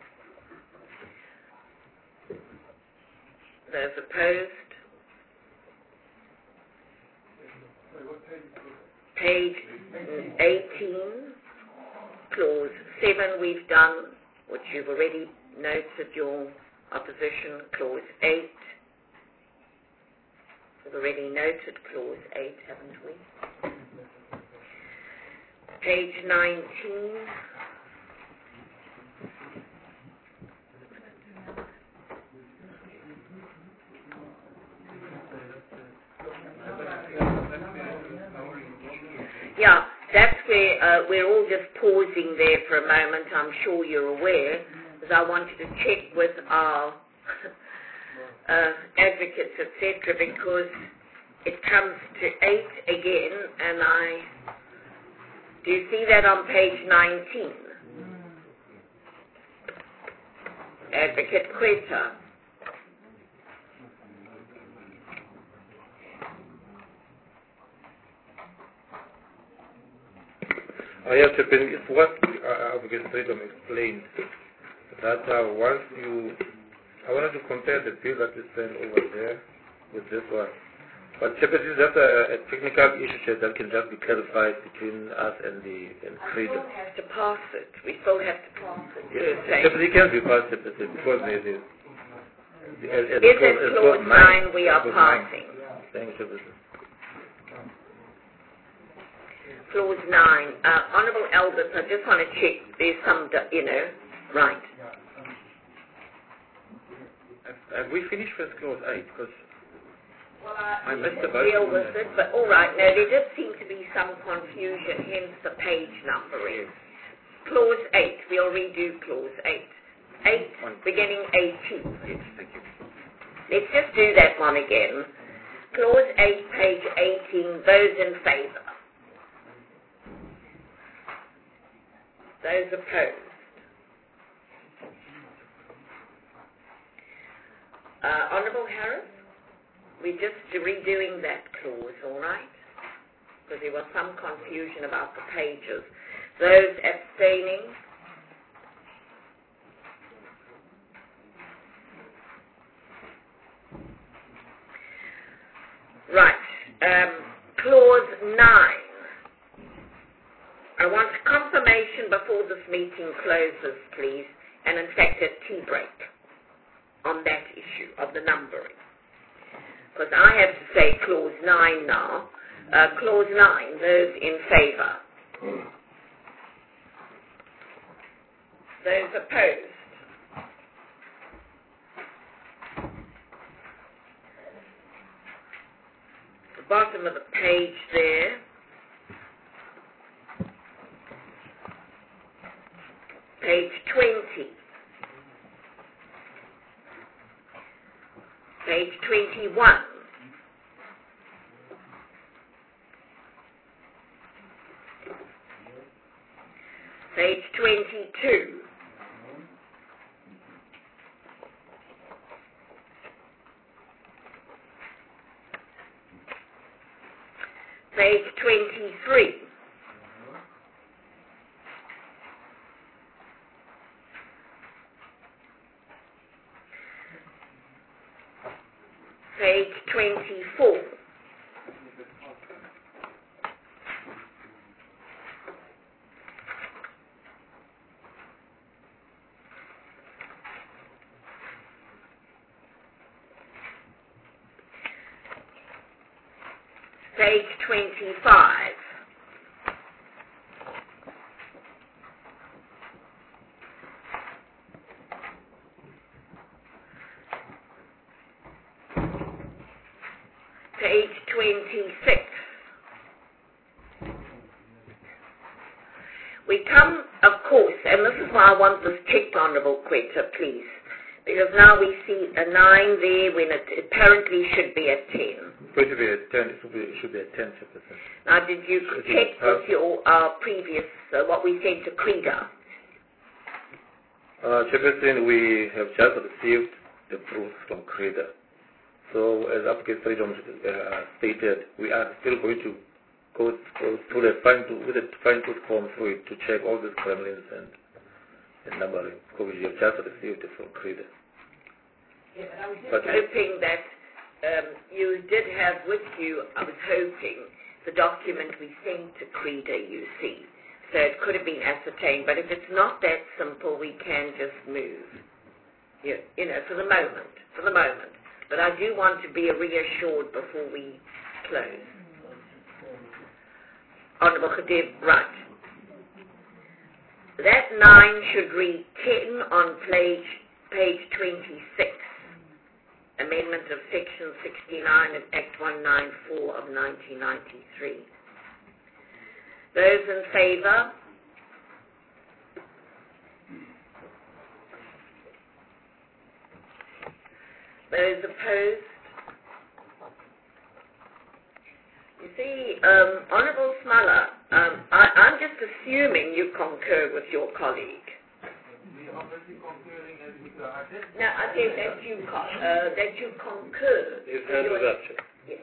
Speaker 1: Those opposed. Page eighteen, clause seven we've done, which you've already noted your opposition. Clause eight. We've already noted clause eight, haven't we? Page nineteen. Yeah, that's where uh, we're all just pausing there for a moment. I'm sure you're aware, because I wanted to check with our uh, advocates, et cetera, because it comes to eight again, and I... Do you see that on page nineteen? Advocate Quetta.
Speaker 9: I have to bring it's what uh, Advocate Freedom explained that uh, once you, I wanted to compare the bill that is sent over there with this one. But typically that's a, a technical issue that can just be clarified between us and the and Freedom.
Speaker 1: We still have to pass it. We still have to pass it.
Speaker 9: Yes. Typically can be passed separately because there is.
Speaker 1: Is it clause nine we are passing?
Speaker 9: Thank you.
Speaker 1: Clause nine. Uh, Honourable Elders, I just want to check there's some, you know, right.
Speaker 7: Have we finished with clause eight? Because
Speaker 1: well, uh,
Speaker 7: I missed the
Speaker 1: deal
Speaker 7: vote.
Speaker 1: with it, but all right. No, there did seem to be some confusion, hence the page numbering. Clause eight. We'll redo clause eight. Eight, beginning eighteen.
Speaker 7: Yes, thank you.
Speaker 1: Let's just do that one again. Clause eight, page eighteen. Those in favour. Those opposed. Uh, Honourable Harris, we're just redoing that clause, all right? Because there was some confusion about the pages. Those abstaining. Right. Um, clause nine. I want confirmation before this meeting closes, please, and in fact a tea break on that issue of the numbering. Because I have to say clause nine now. Uh, clause nine, those in favour. Those opposed. The bottom of the page there. Page twenty. Page twenty-one. Page twenty-two. Page twenty-three. Page twenty-four. Page twenty-five. Page twenty-six. We come, of course, and this is why I want this checked, Honourable Quetta, please, because now we see a nine there when it apparently should be a ten.
Speaker 9: It should be a ten. It should be, it should be a ten, Chairperson.
Speaker 1: Now, did you
Speaker 9: It
Speaker 1: check
Speaker 9: is
Speaker 1: with your uh, previous, uh, what we sent to CREDA?
Speaker 9: Uh, Chairperson, we have just received the proof from CREDA. So, as Applicant Freedom uh, stated, we are still going to go, go through the fine tooth, with a fine tooth comb through it to check all the gremlins and, and numbering, because we have just received it from CREDA.
Speaker 1: Yeah, but I was just
Speaker 9: But-
Speaker 1: hoping that um, you did have with you, I was hoping, the document we sent to CREDA, you see. So it could have been ascertained, but if it's not that simple, we can just move. You, you know, for the moment, for the moment. But I do want to be reassured before we close. Honourable Khadib, right. That nine should read ten on page, page twenty-six. Amendment of Section sixty-nine of Act one ninety-four of nineteen ninety-three. Those in favour? Those opposed? You see, um, Honourable Smaller, um, I, I'm just assuming you concur with your colleague. No, I think that you con- uh, that you concur.
Speaker 3: His hand was up, Chair.
Speaker 1: Yes.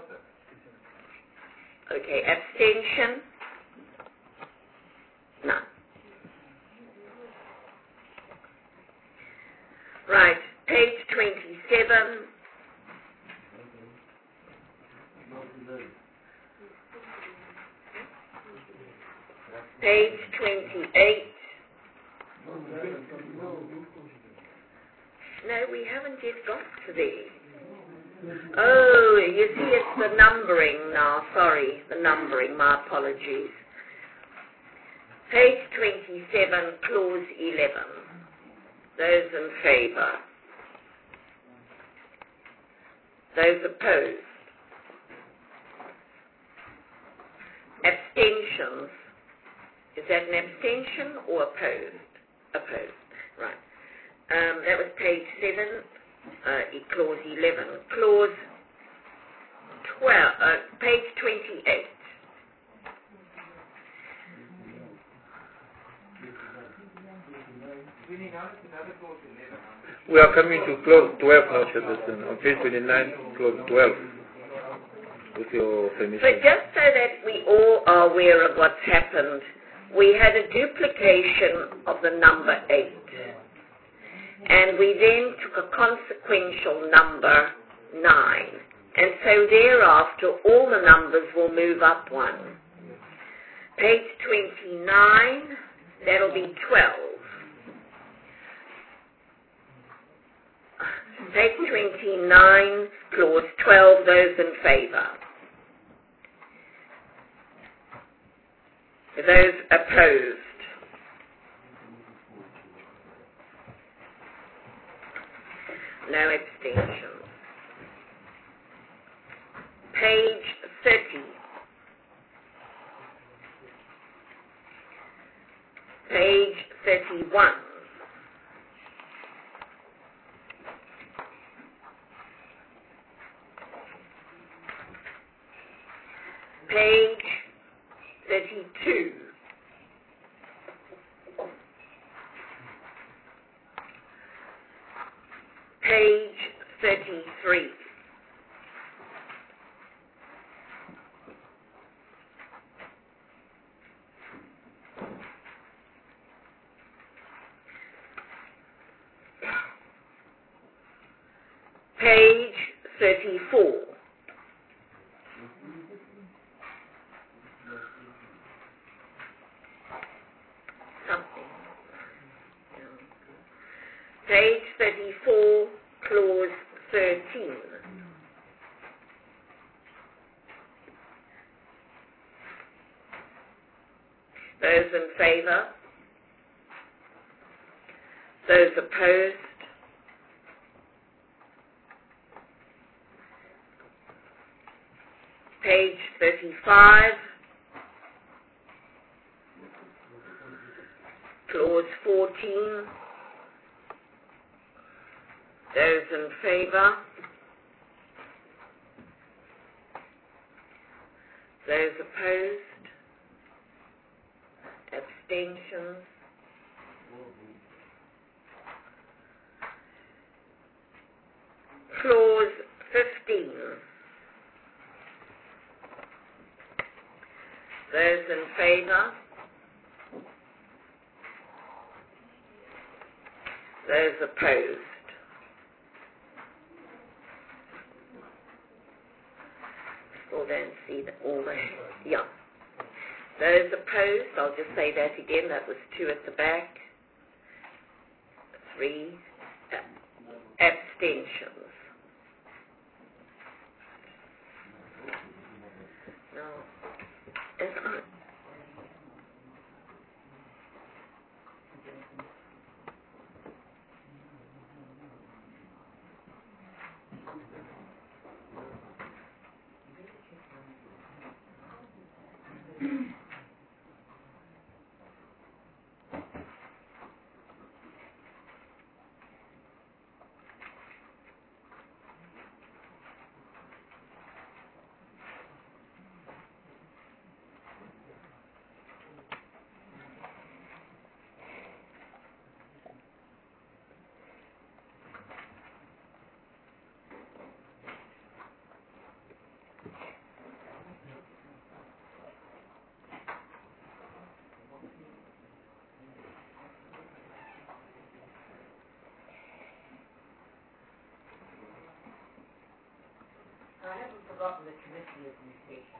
Speaker 1: Okay, abstention? None. Right, page twenty-seven. Page twenty-eight. No, we haven't yet got to there. Oh, you see it's the numbering now. Sorry, the numbering. My apologies. Page twenty-seven, clause eleven. Those in favour. Those opposed. Abstentions. Is that an abstention or opposed? Opposed. Right. Um, that was page seven, uh, clause eleven. Clause twelve, uh, page twenty-eight.
Speaker 9: We are coming to clause twelve now, Chairperson, on page twenty-nine, clause twelve, with your permission.
Speaker 1: So just so that we all are aware of what's happened, we had a duplication of the number eight. And we then took a consequential number nine. And so thereafter, all the numbers will move up one. Page twenty-nine, that'll be twelve. Page twenty-nine, clause twelve, those in favour. Those opposed. No abstentions. Page thirty. Page thirty-one. Page thirty-two. Page thirty-three. Page thirty-four. Something. Page thirty-four, clause thirteen. Those in favour? Those opposed? Page thirty-five, clause fourteen. Those in favour? Those opposed? Abstentions? Clause fifteen. Those in favour? Those opposed? Still don't see the, all the, yeah. Those opposed, I'll just say that again, that was two at the back. Three. Uh, abstentions. No. It's not. I haven't forgotten the committee administration.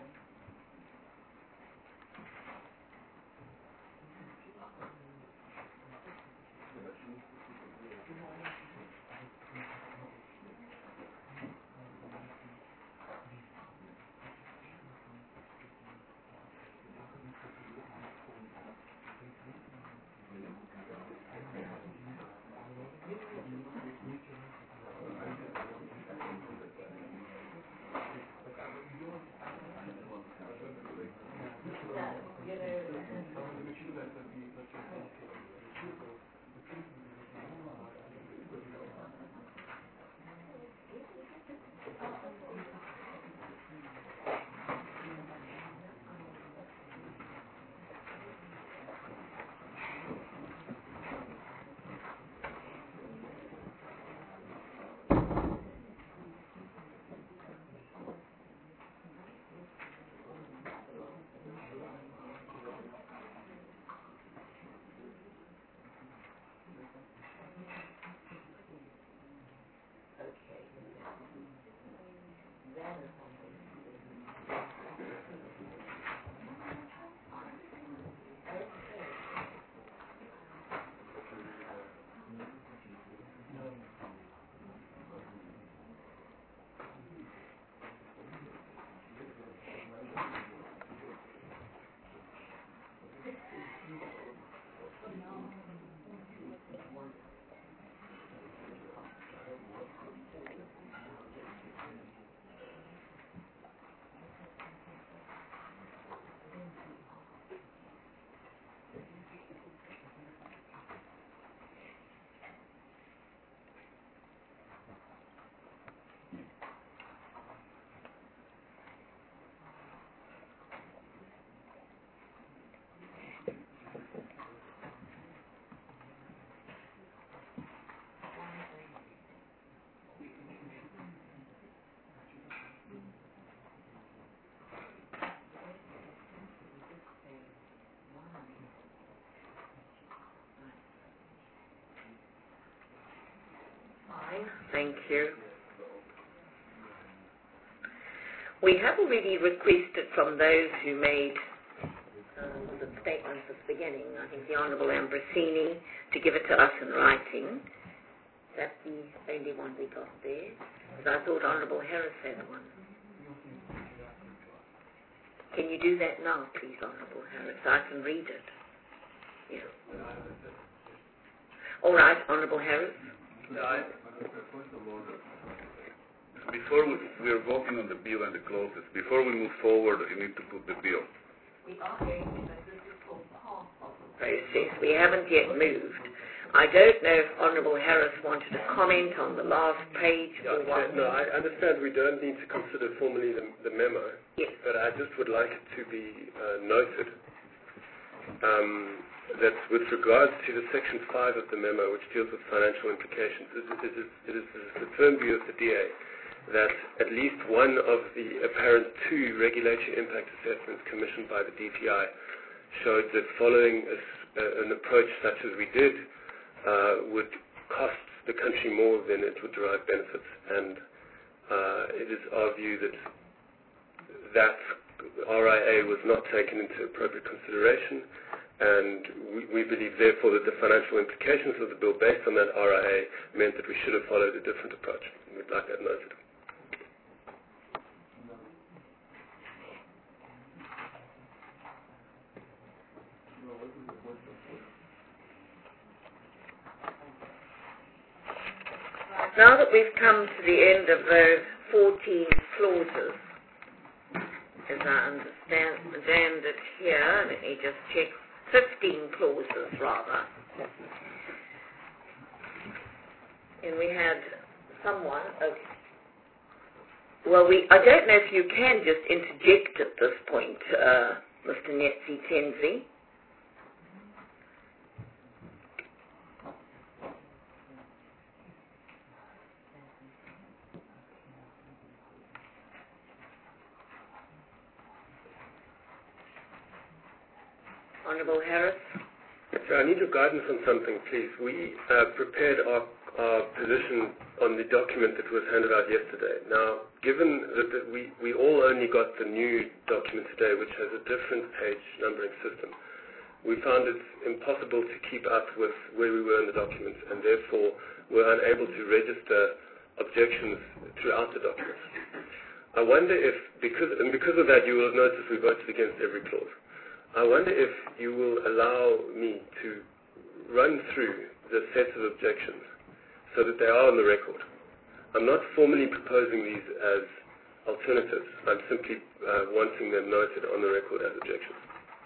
Speaker 1: Thank you. We have already requested from those who made uh, the statements at the beginning, I think the Honourable Ambrosini, to give it to us in writing. That's the only one we got there. So I thought Honourable Harris had one. Can you do that now, please, Honourable Harris? I can read it. Yeah. All right, Honourable Harris.
Speaker 2: No, I, before we, we are voting on the bill and the clauses, before we move forward, you need to put the bill.
Speaker 1: We are going to, but this is for part of the process. We haven't yet moved. I don't know if Honourable Harris wanted to comment on the last page
Speaker 3: Yeah,
Speaker 1: or what.
Speaker 3: no, I understand we don't need to consider formally the, the memo,
Speaker 1: Yes.
Speaker 3: but I just would like it to be uh, noted um, that with regards to the section five of the memo, which deals with financial implications, it, it, is, it is the firm view of the D A that at least one of the apparent two regulatory impact assessments commissioned by the D P I showed that following a, uh, an approach such as we did uh, would cost the country more than it would derive benefits. And uh, it is our view that that R I A was not taken into appropriate consideration, and we, we believe therefore that the financial implications of the bill based on that R I A meant that we should have followed a different approach. We'd like that noted.
Speaker 1: Now that we've come to the end of those fourteen clauses, as I understand, understand it here, let me just check, fifteen clauses rather. And we had someone, okay. Well, we, I don't know if you can just interject at this point, uh, Mister Netsi Tenzi. Honourable Harris.
Speaker 3: So I need your guidance on something, please. We uh, prepared our, our position on the document that was handed out yesterday. Now, given that, that we, we all only got the new document today, which has a different page numbering system, we found it impossible to keep up with where we were in the documents, and therefore were unable to register objections throughout the documents. I wonder if, because, and because of that, you will have noticed we voted against every clause. I wonder if you will allow me to run through the sets of objections so that they are on the record. I'm not formally proposing these as alternatives. I'm simply uh, wanting them noted on the record as objections.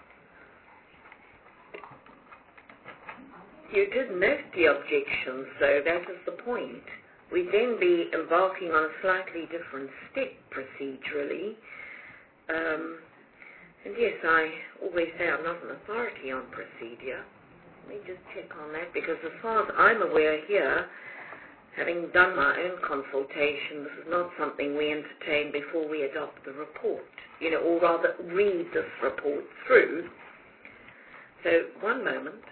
Speaker 1: You did note the objections, so that is the point. We'd then be embarking on a slightly different step procedurally. Um, And yes, I always say I'm not an authority on procedure. Let me just check on that, because as far as I'm aware here, having done my own consultation, this is not something we entertain before we adopt the report, you know, or rather read this report through. So, one moment.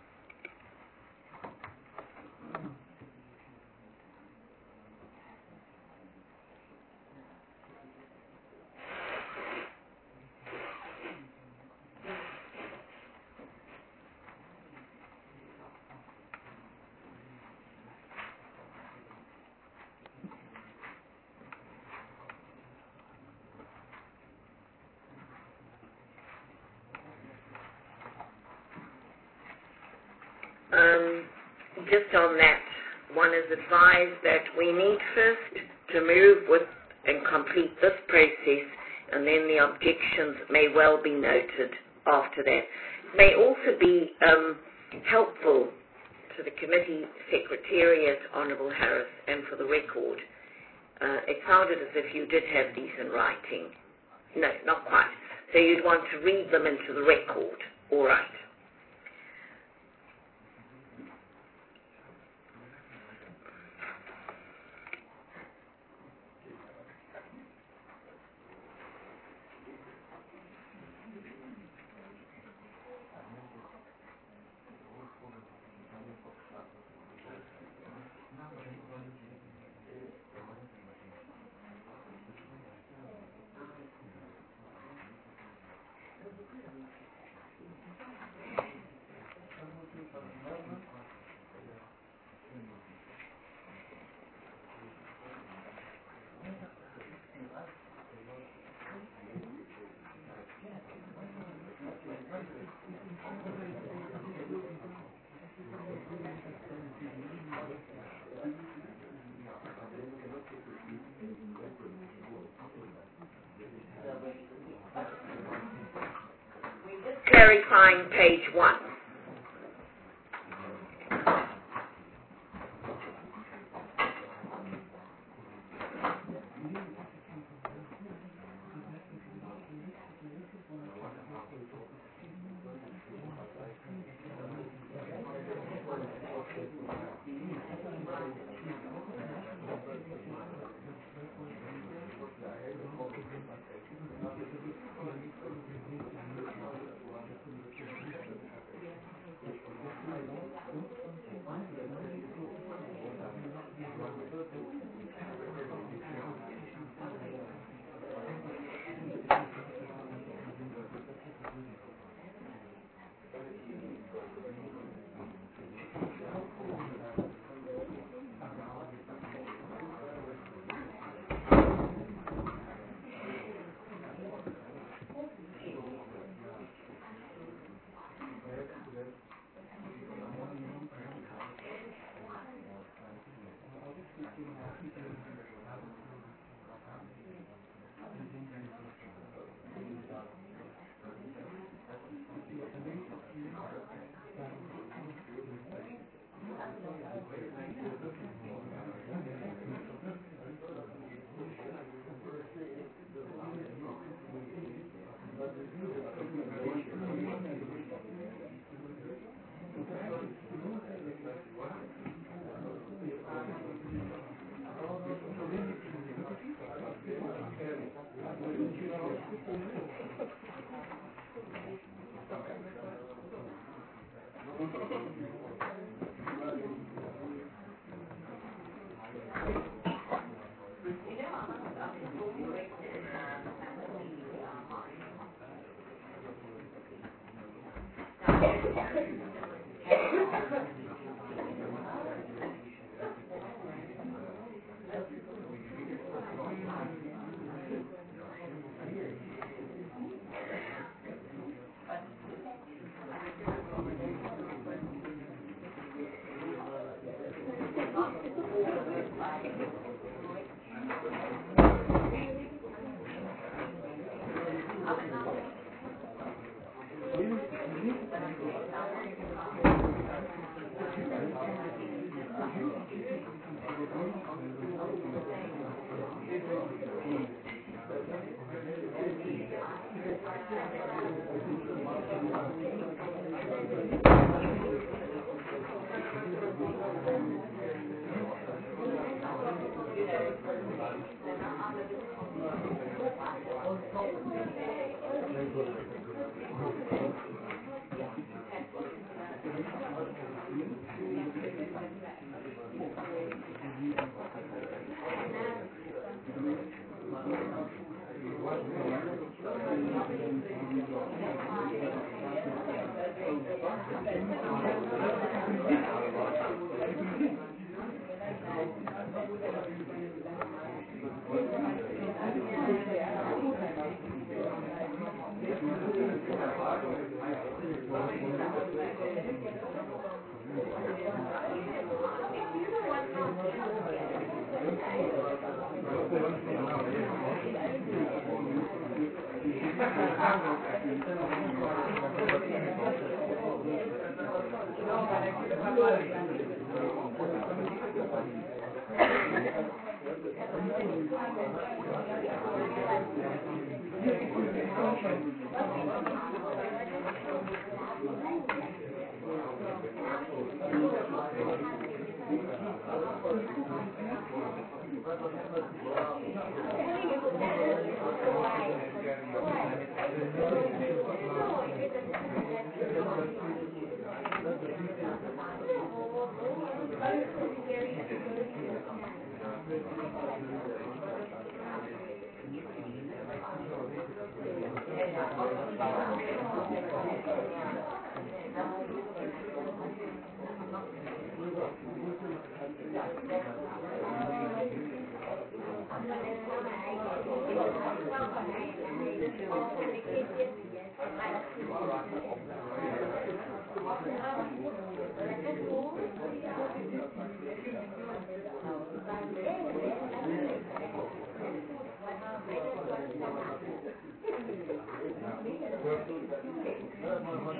Speaker 1: Um, just on that, one is advised that we need first to move with and complete this process, and then the objections may well be noted after that. It may also be um, helpful to the committee secretariat, Honourable Harris, and for the record. Uh, it sounded as if you did have these in writing. No, not quite. So you'd want to read them into the record. All right. verifying page one.
Speaker 4: Thank you.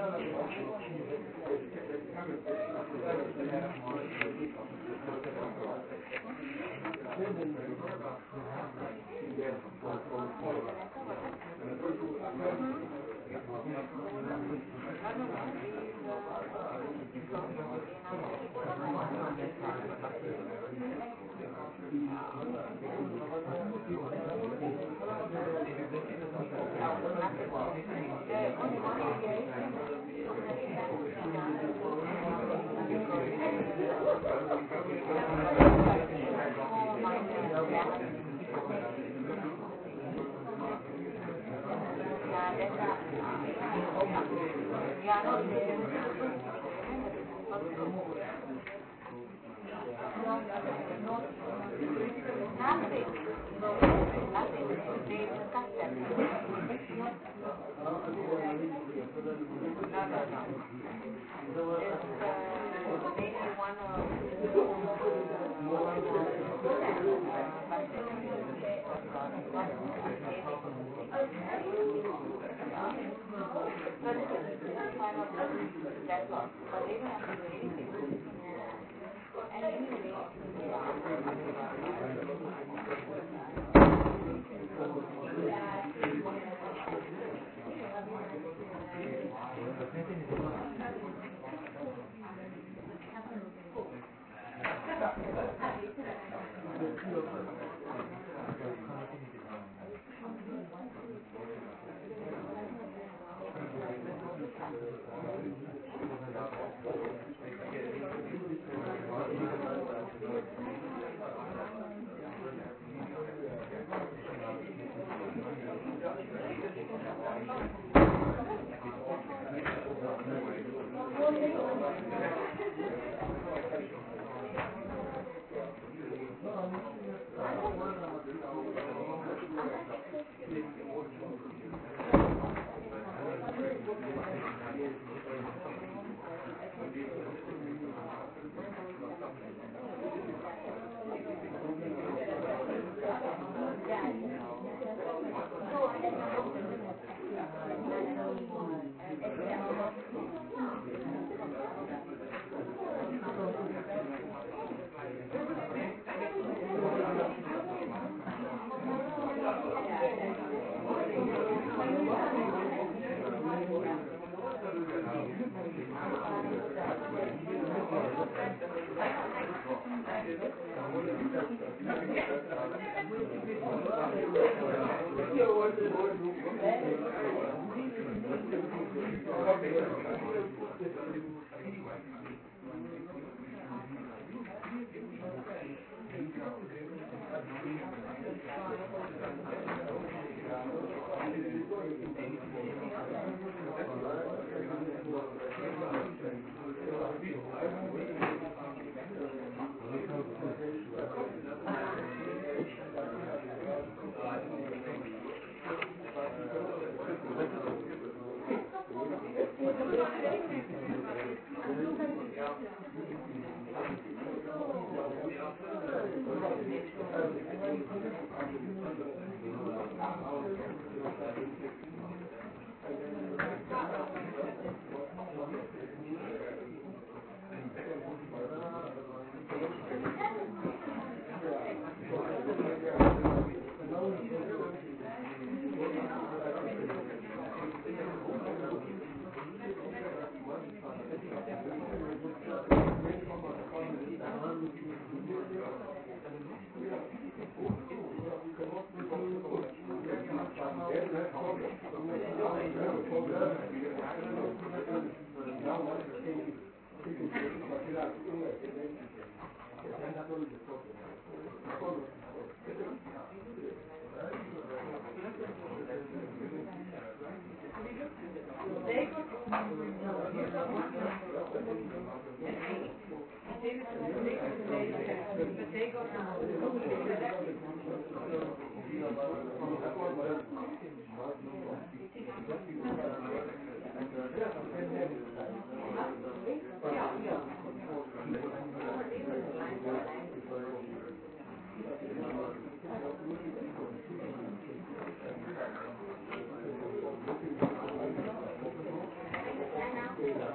Speaker 1: Thank you.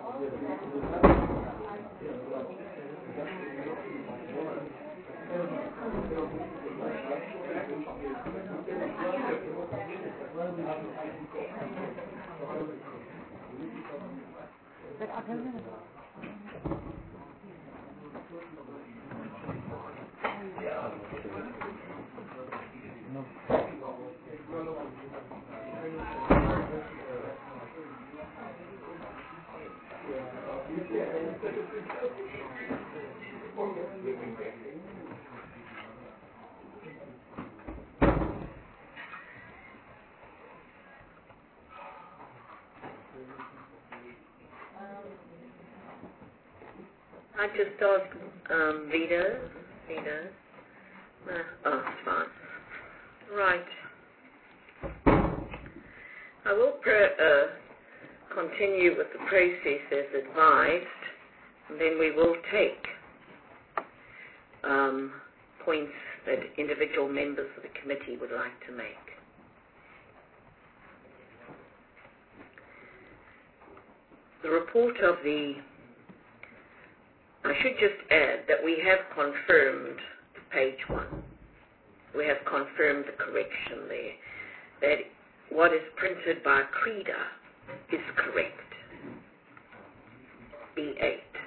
Speaker 1: I just asked um, Vida. Vida. Uh, oh, it's fine. Right. I will pro- uh, continue with the process as advised, and then we will take um, points that individual members of the committee would like to make. The report of the I should just add that we have confirmed page one. We have confirmed the correction there, that what is printed by CREDA is correct. B eight.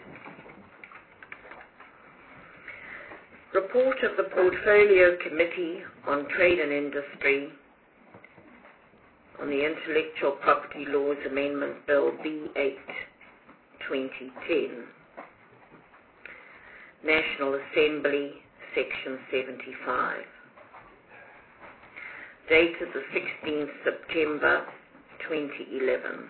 Speaker 1: Report of the Portfolio Committee on Trade and Industry on the Intellectual Property Laws Amendment Bill B eight twenty ten. National Assembly, Section seventy-five. Dated the sixteenth of September twenty eleven.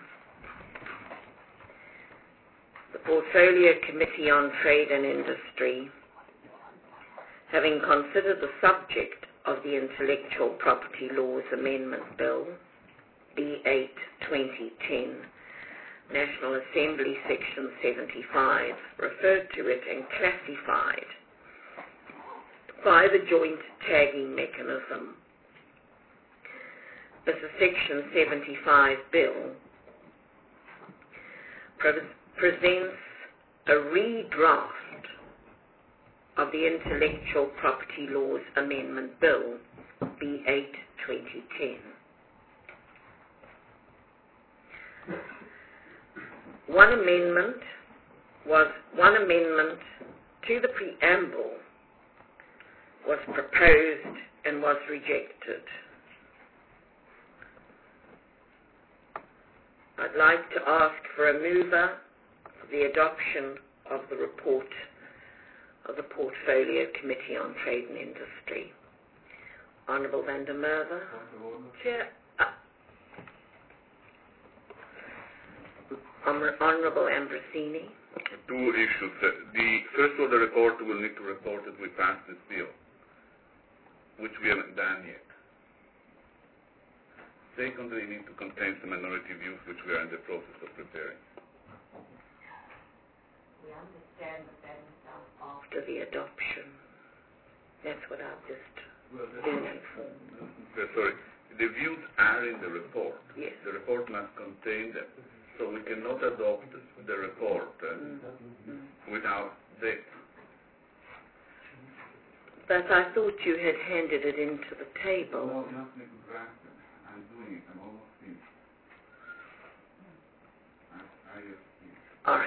Speaker 1: The Portfolio Committee on Trade and Industry, having considered the subject of the Intellectual Property Laws Amendment Bill, B eight twenty ten, National Assembly Section seventy-five, referred to it and classified by the joint tagging mechanism as a Section seventy-five bill, pre- presents a redraft of the Intellectual Property Laws Amendment Bill, B eight twenty ten. One amendment was one amendment to the preamble was proposed and was rejected. I'd like to ask for a mover for the adoption of the report of the Portfolio Committee on Trade and Industry. Honourable Van der Merwe. Chair. Honourable Ambrosini.
Speaker 2: Two issues. Uh, the first of the report will need to report that we passed this bill, which we haven't done yet. Secondly, we need to contain the minority views, which we are in the process of preparing.
Speaker 1: We understand that that is done after the adoption. That's what I've just
Speaker 2: well,
Speaker 1: been informed.
Speaker 2: Uh, sorry, the views are in the report.
Speaker 1: Yes.
Speaker 2: The report must contain them. So we cannot adopt the report uh, mm-hmm. without that.
Speaker 1: But I thought you had handed it into the table.
Speaker 2: No, you have to draft it. I'm doing it. I'm almost finished. I, I just finished.
Speaker 1: All right.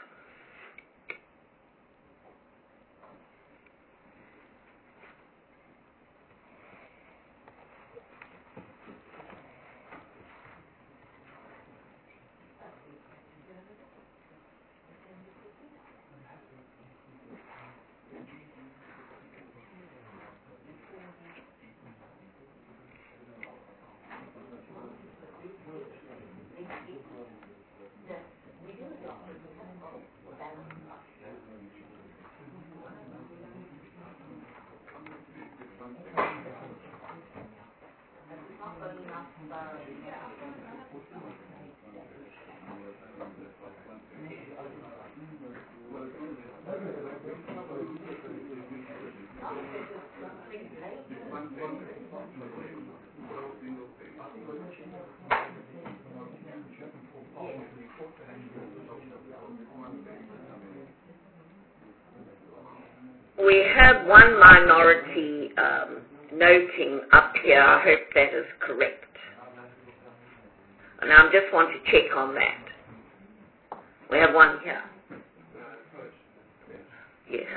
Speaker 1: We have one minority um, noting up here. I hope that is correct. And I just want to check on that. We have one here. Yes.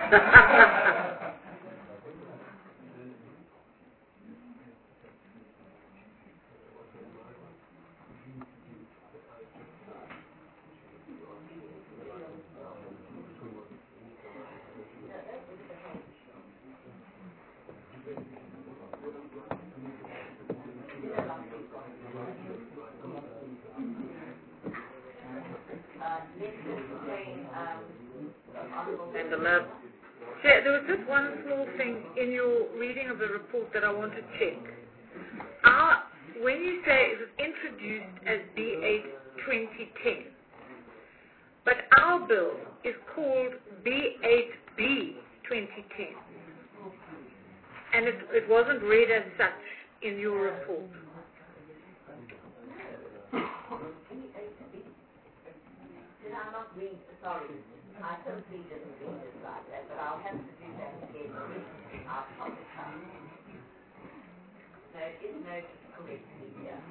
Speaker 1: And the love.
Speaker 5: Chair, there was just one small thing in your reading of the report that I want to check. Our, when you say it was introduced as B eight twenty ten, but our bill is called B eight B twenty ten, and it, it wasn't read as such in your report.
Speaker 1: Did I not read? Sorry, I simply didn't read it like that, but I'll have to do that again. I apologize. No, it is noted correctly here.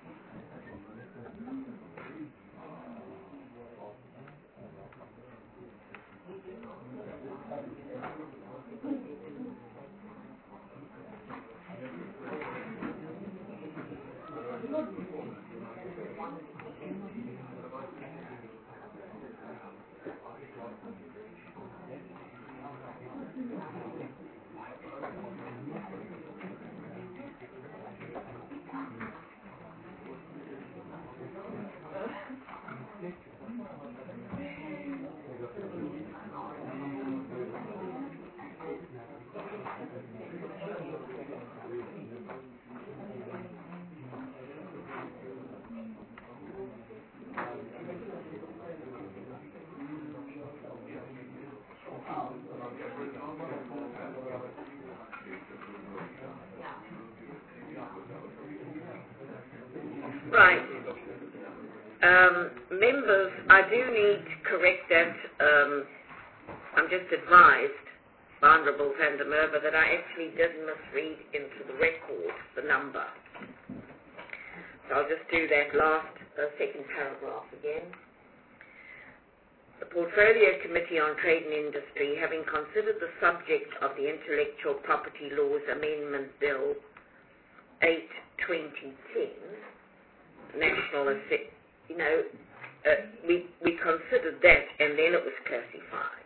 Speaker 1: Right. Um, members, I do need to correct that. Um, I'm just advised, Honourable Van der Merwe, that I actually did misread into the record the number. So I'll just do that last uh, second paragraph again. The Portfolio Committee on Trade and Industry, having considered the subject of the Intellectual Property Laws Amendment Bill eight twenty ten, National, you know, uh, we, we considered that and then it was classified.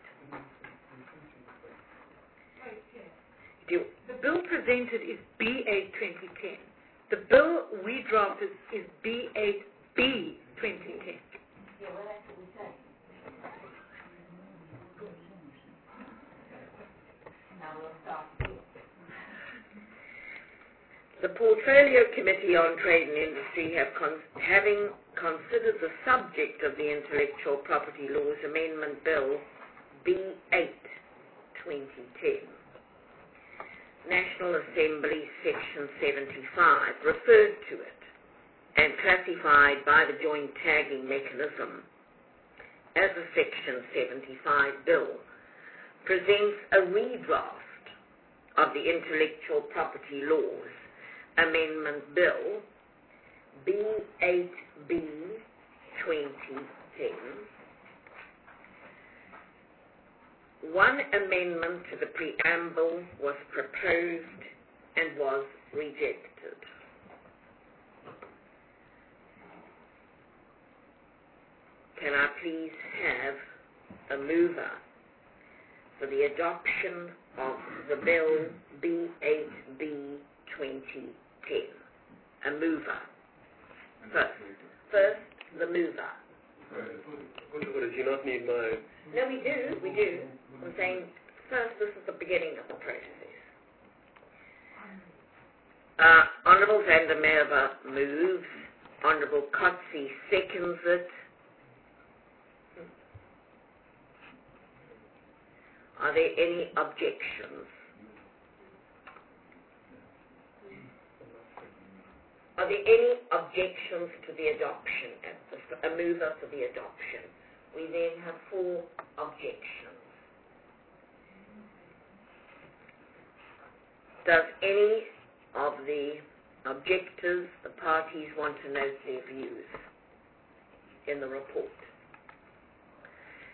Speaker 1: Do you,
Speaker 5: The bill presented is B eight twenty ten. The bill we drafted is B eight B twenty ten.
Speaker 1: Yeah, well, that's what we say. Now we'll start. The Portfolio Committee on Trade and Industry, have con- having considered the subject of the Intellectual Property Laws Amendment Bill B eight twenty ten, National Assembly Section seventy-five, referred to it and classified by the joint tagging mechanism as a Section seventy-five bill, presents a redraft of the Intellectual Property Laws Amendment Bill B eight B twenty ten. One amendment to the preamble was proposed and was rejected. Can I please have a mover for the adoption of the bill B eight B twenty ten? A mover. First, first the mover.
Speaker 3: What, do you not need my...
Speaker 1: No, we do, we do. I'm saying first this is the beginning of the process. Uh, Honourable Van der Merwe moves. Honourable Kotze seconds it. Are there any objections? Are there any objections to the adoption, a mover for the adoption? We then have four objections. Does any of the objectors, the parties, want to note their views in the report?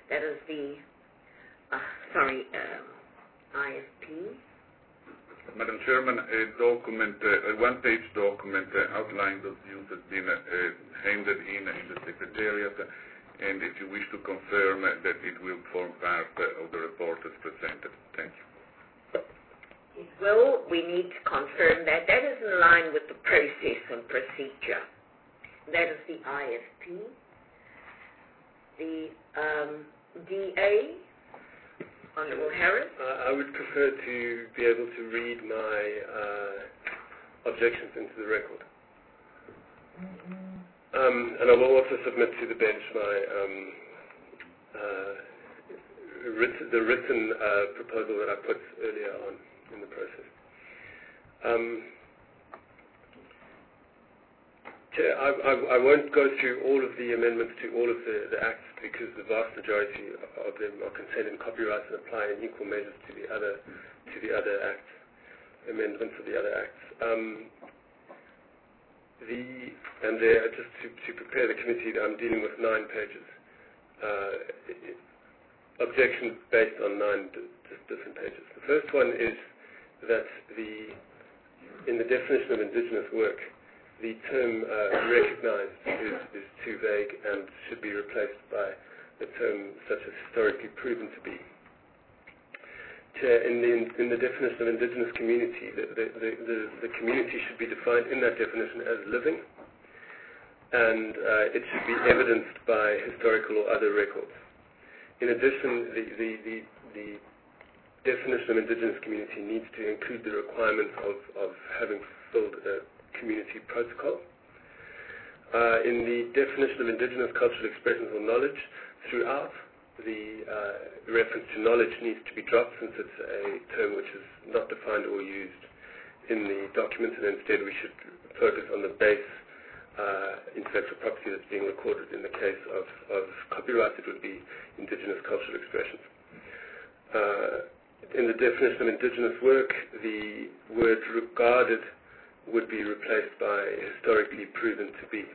Speaker 1: That is the, uh, sorry, um, I F P.
Speaker 2: Madam Chairman, a document, uh, a one-page document uh, outlining those views has been uh, handed in in the Secretariat, and if you wish to confirm uh, that it will form part uh, of the report as presented. Thank you.
Speaker 1: It will. We need to confirm that. That is in line with the process and procedure. That is the I F P. The um, D A, Honourable Harris.
Speaker 3: Uh, I would prefer to be able to read my uh, objections into the record. Um, and I will also submit to the bench my um, uh, writ- the written uh, proposal that I put earlier on in the process. Um, Chair, I, I, I won't go through all of the amendments to all of the, the acts because the vast majority of them are contained in copyright and apply in equal measures to the other to the other acts, amendments of the other acts. Um, the and there, just to, to prepare the committee, I'm dealing with nine pages. Uh, objections based on nine d- d- different pages. The first one is that the in the definition of indigenous work, the term uh, recognised is, is too vague and should be replaced by a term such as historically proven to be. Chair, in the, in the definition of indigenous community, the, the, the, the, the community should be defined in that definition as living, and uh, it should be evidenced by historical or other records. In addition, the, the, the, the definition of indigenous community needs to include the requirement of, of having fulfilled a community protocol. Uh, in the definition of indigenous cultural expressions or knowledge, throughout, the uh, reference to knowledge needs to be dropped since it's a term which is not defined or used in the document, and instead we should focus on the base uh, intellectual property that's being recorded. In the case of, of copyright, it would be indigenous cultural expressions. Uh, in the definition of indigenous work, the word regarded would be replaced by historically proven to be.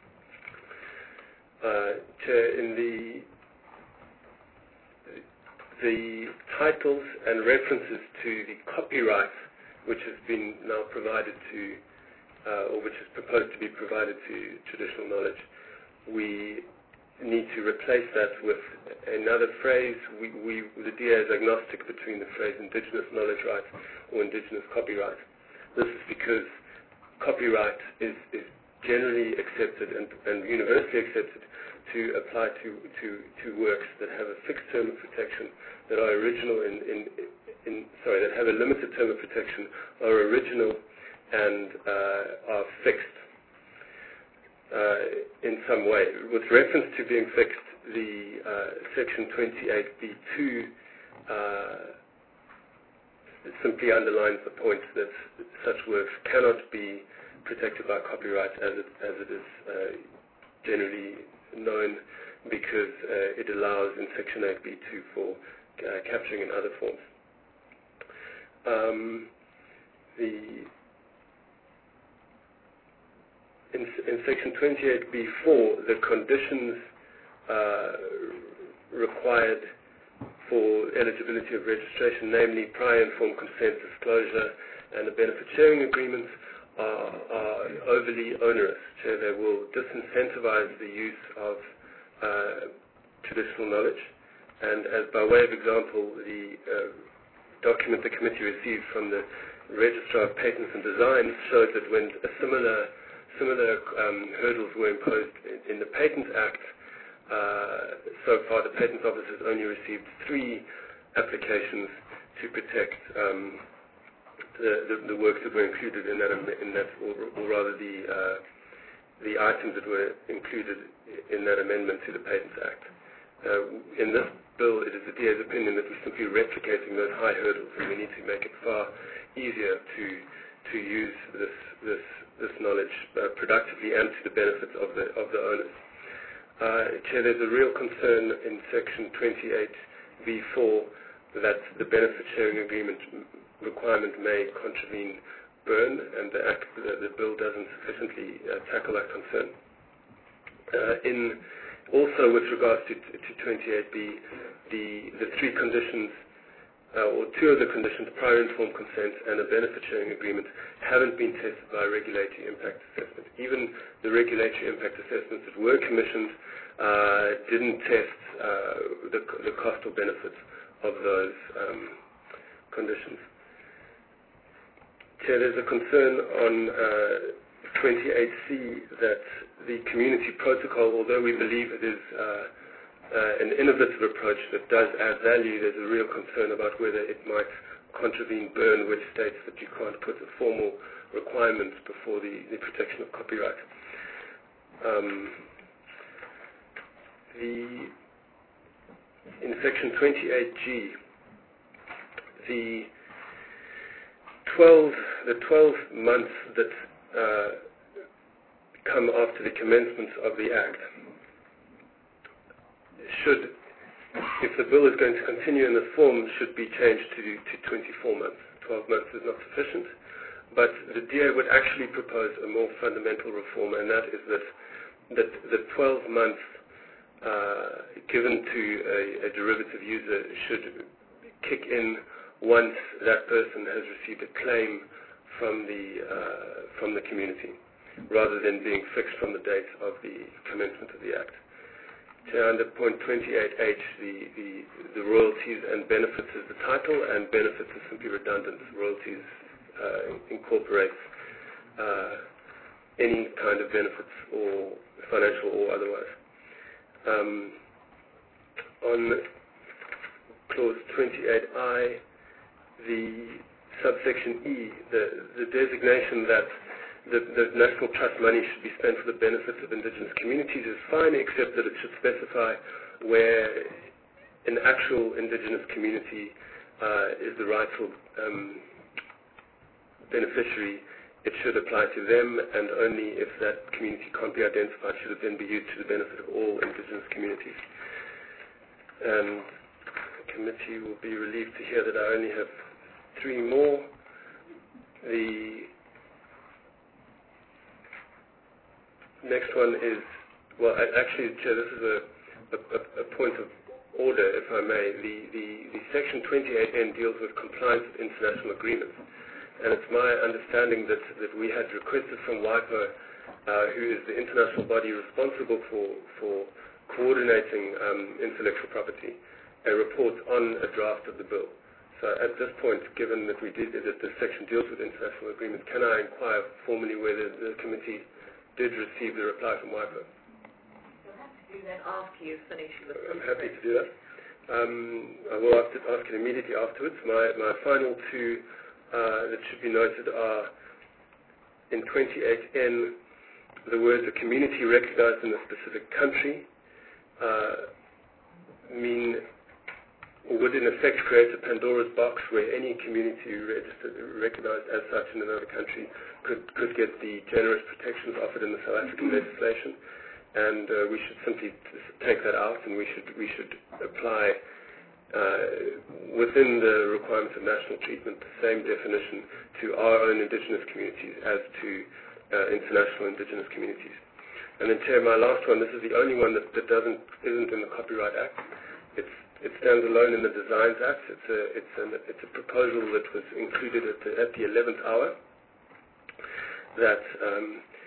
Speaker 3: Uh, Chair, in the the titles and references to the copyright which has been now provided to, uh, or which is proposed to be provided to traditional knowledge, we need to replace that with another phrase. We, we, the D A is agnostic between the phrase indigenous knowledge rights or indigenous copyright. This is because copyright is, is generally accepted and, and universally accepted to apply to, to, to works that have a fixed term of protection, that are original in, in, in sorry, that have a limited term of protection, are original and uh, are fixed uh, in some way. With reference to being fixed, the uh, section twenty-eight B two uh, simply underlines the point that such works cannot be protected by copyright as it, as it is uh, generally known, because uh, it allows in section eight B two for uh, capturing in other forms. Um, the in, in section twenty-eight B four, the conditions uh, required for eligibility of registration, namely prior informed consent, disclosure, and the benefit sharing agreements, are, are overly onerous. So they will disincentivize the use of uh, traditional knowledge. And as by way of example, the uh, document the committee received from the Registrar of Patents and Designs showed that when a similar similar um, hurdles were imposed in, in the Patent Act, uh, so far the Patent Office has only received three applications to protect um, The, the, the works that were included in that, in that or, or rather the uh, the items that were included in that amendment to the Patents Act. Uh, in this bill, it is the D A's opinion that we're simply replicating those high hurdles, and we need to make it far easier to to use this this this knowledge uh, productively and to the benefit of the of the owners. Uh, Chair, there's a real concern in Section twenty-eight B four that the benefit sharing agreement requirement may contravene Byrne, and the, act, the, the bill doesn't sufficiently uh, tackle that concern. Uh, in also, with regards to, to twenty-eight B, the, the three conditions, uh, or two of the conditions, prior informed consent and a benefit sharing agreement, haven't been tested by a regulatory impact assessment. Even the regulatory impact assessments that were commissioned uh, didn't test uh, the, the cost or benefits of those um, conditions. Chair, there's a concern on uh, twenty-eight C that the community protocol, although we believe it is uh, uh, an innovative approach that does add value, there's a real concern about whether it might contravene Berne, which states that you can't put a formal requirement before the, the protection of copyright. Um, the, in section twenty-eight G, the twelve, the twelve months that uh, come after the commencement of the Act should, if the bill is going to continue in this form, should be changed to, to twenty-four months. twelve months is not sufficient, but the D A would actually propose a more fundamental reform, and that is that, that the twelve months uh, given to a, a derivative user should kick in once that person has received a claim from the, uh, from the community, rather than being fixed from the date of the commencement of the Act. Chair, under point twenty-eight H, the, the, the royalties and benefits is the title, and benefits is simply redundant. Royalties uh, incorporates uh, any kind of benefits, or financial or otherwise. Um, on clause twenty-eight I, the subsection E, the, the designation that the, the National Trust money should be spent for the benefits of indigenous communities is fine, except that it should specify where an actual indigenous community uh, is the rightful um, beneficiary. It should apply to them, and only if that community can't be identified should it then be used to the benefit of all indigenous communities. And the committee will be relieved to hear that I only have three more. The next one is, well, actually, Chair, this is a, a, a point of order, if I may. The, the, the Section twenty-eight N deals with compliance with international agreements. And it's my understanding that, that we had requested from WIPO, uh, who is the international body responsible for, for coordinating um, intellectual property, a report on a draft of the bill. So at this point, given that we did that this section deals with international agreements, can I inquire formally whether the committee did receive the reply from WIPO?
Speaker 1: You'll have to do that after you finish with the
Speaker 3: I'm happy to do that. Um, I will have to ask it immediately afterwards. My, my final two Uh, that should be noted are in twenty-eight N, the words "a community recognized in a specific country" uh, mean, or would in effect create a Pandora's box where any community registered, recognized as such in another country could, could get the generous protections offered in the South African legislation, and uh, we should simply take that out, and we should we should apply Uh, within the requirements of national treatment, the same definition to our own indigenous communities as to uh, international indigenous communities. And then, Chair, my last one, this is the only one that, that doesn't, isn't in the Copyright Act. It's, it stands alone in the Designs Act. It's a, it's an, it's a proposal that was included at the, at the eleventh hour that um,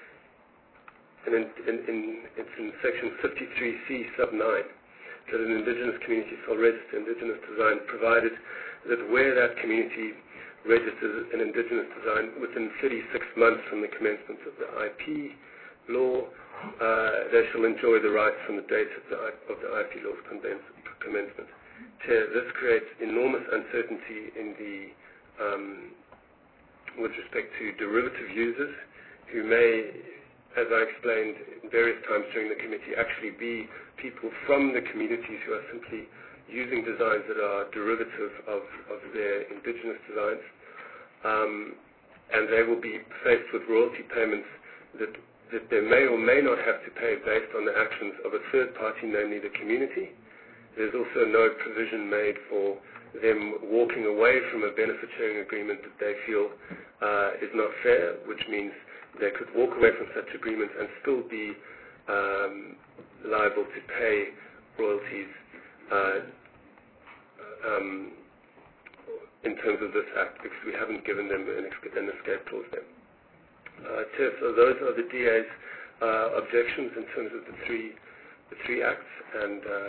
Speaker 3: and in, in, in, it's in section fifty-three C sub nine. That an indigenous community shall register indigenous design, provided that where that community registers an indigenous design within thirty-six months from the commencement of the I P law, uh, they shall enjoy the rights from the date of the, of the I P law's commencement. Chair, this creates enormous uncertainty in the, um, with respect to derivative users who may, as I explained various times during the committee, actually be people from the communities who are simply using designs that are derivative of, of their indigenous designs. Um, and they will be faced with royalty payments that, that they may or may not have to pay based on the actions of a third party, namely the community. There's also no provision made for them walking away from a benefit sharing agreement that they feel uh, is not fair, which means they could walk away from such agreements and still be
Speaker 10: um, liable to pay royalties uh, um, in terms of this act, because we haven't given them an, an escape clause there. Uh, Chair, so those are the D A's uh, objections in terms of the three, the three acts, and uh,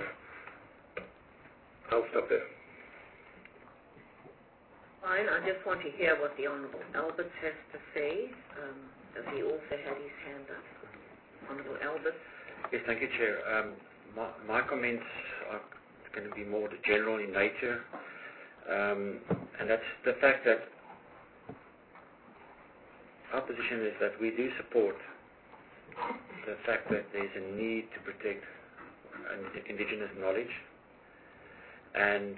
Speaker 10: I'll stop there.
Speaker 1: Fine, I just want to hear what the Honourable Albert has to say. Um, does he also have his hand up? Honourable Albert.
Speaker 7: Yes, thank you, Chair. Um, my, my comments are going to be more general in nature, um, and that's the fact that our position is that we do support the fact that there's a need to protect indigenous knowledge, and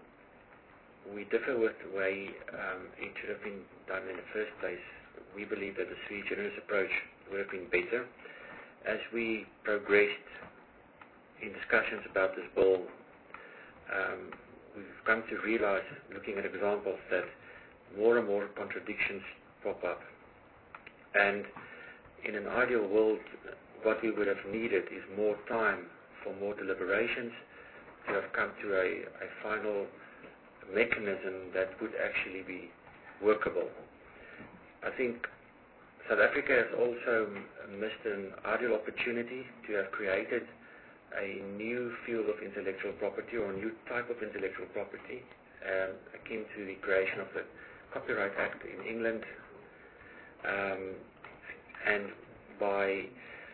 Speaker 7: we differ with the way um, it should have been done in the first place. We believe that the sui generis approach would have been better. As we progressed in discussions about this bill, um, we've come to realize, looking at examples, that more and more contradictions pop up. And in an ideal world, what we would have needed is more time for more deliberations to have come to a, a final mechanism that would actually be workable. I think South Africa has also missed an ideal opportunity to have created a new field of intellectual property, or a new type of intellectual property, um, akin to the creation of the Copyright Act in England. Um, and by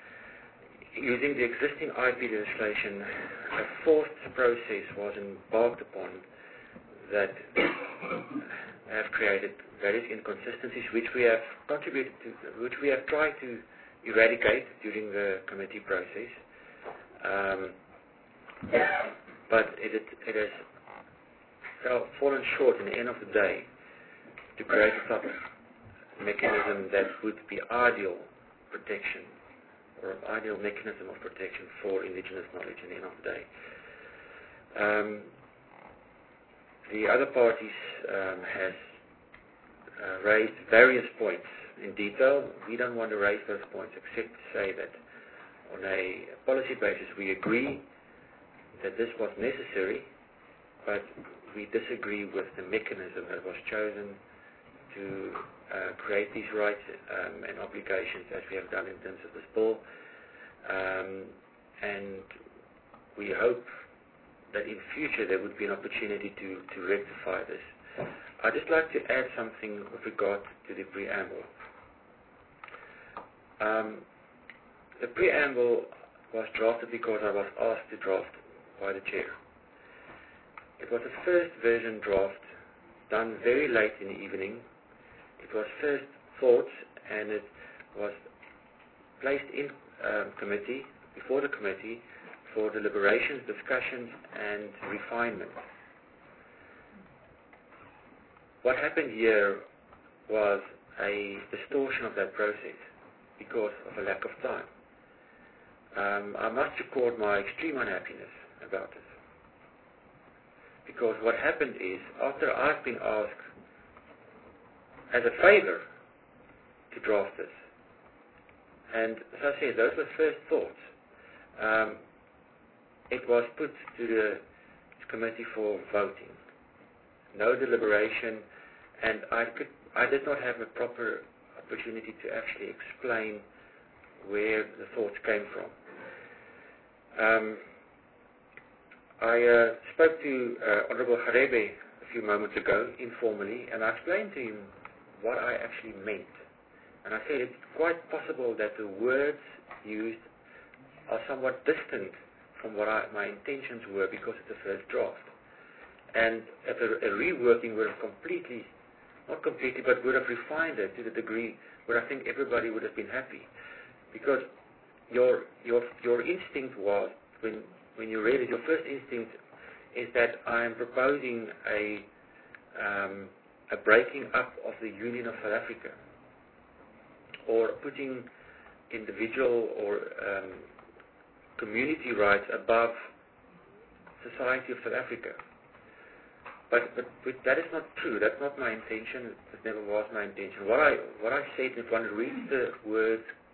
Speaker 7: using the existing I P legislation, a fourth process was embarked upon that have created various inconsistencies which we have contributed to, which we have tried to eradicate during the committee process. Um, but it, it, it has fell, fallen short in the end of the day to create a type of mechanism that would be ideal protection, or an ideal mechanism of protection for indigenous knowledge in the end of the day. Um, the other parties um, has uh, raised various points in detail. We don't want to raise those points except to say that on a policy basis we agree that this was necessary, but we disagree with the mechanism that was chosen to uh, create these rights um, and obligations as we have done in terms of this bill. Um, and we hope that in future there would be an opportunity to, to rectify this. I'd just like to add something with regard to the preamble. Um, the preamble was drafted because I was asked to draft by the chair. It was a first version draft done very late in the evening. It was first thoughts, and it was placed in um, committee, before the committee, for deliberations, discussions, and refinement. What happened here was a distortion of that process because of a lack of time. Um, I must record my extreme unhappiness about this. Because what happened is, after I've been asked as a favor to draft this, and as I said, those were first thoughts, um, it was put to the committee for voting. No deliberation, and I could, I did not have a proper opportunity to actually explain where the thoughts came from. Um, I uh, spoke to uh, Honourable Harebe a few moments ago, informally, and I explained to him what I actually meant. And I said it's quite possible that the words used are somewhat distant from what I, my intentions were because it's the first draft. And if a, a reworking would have completely, not completely, but would have refined it to the degree where I think everybody would have been happy. Because your your your instinct was, when when you read it, your first instinct is that I am proposing a um, a breaking up of the Union of South Africa, or putting individual or um, community rights above society of South Africa. But, but, but that is not true. That's not my intention. It never was my intention. What I what I said, if one reads the words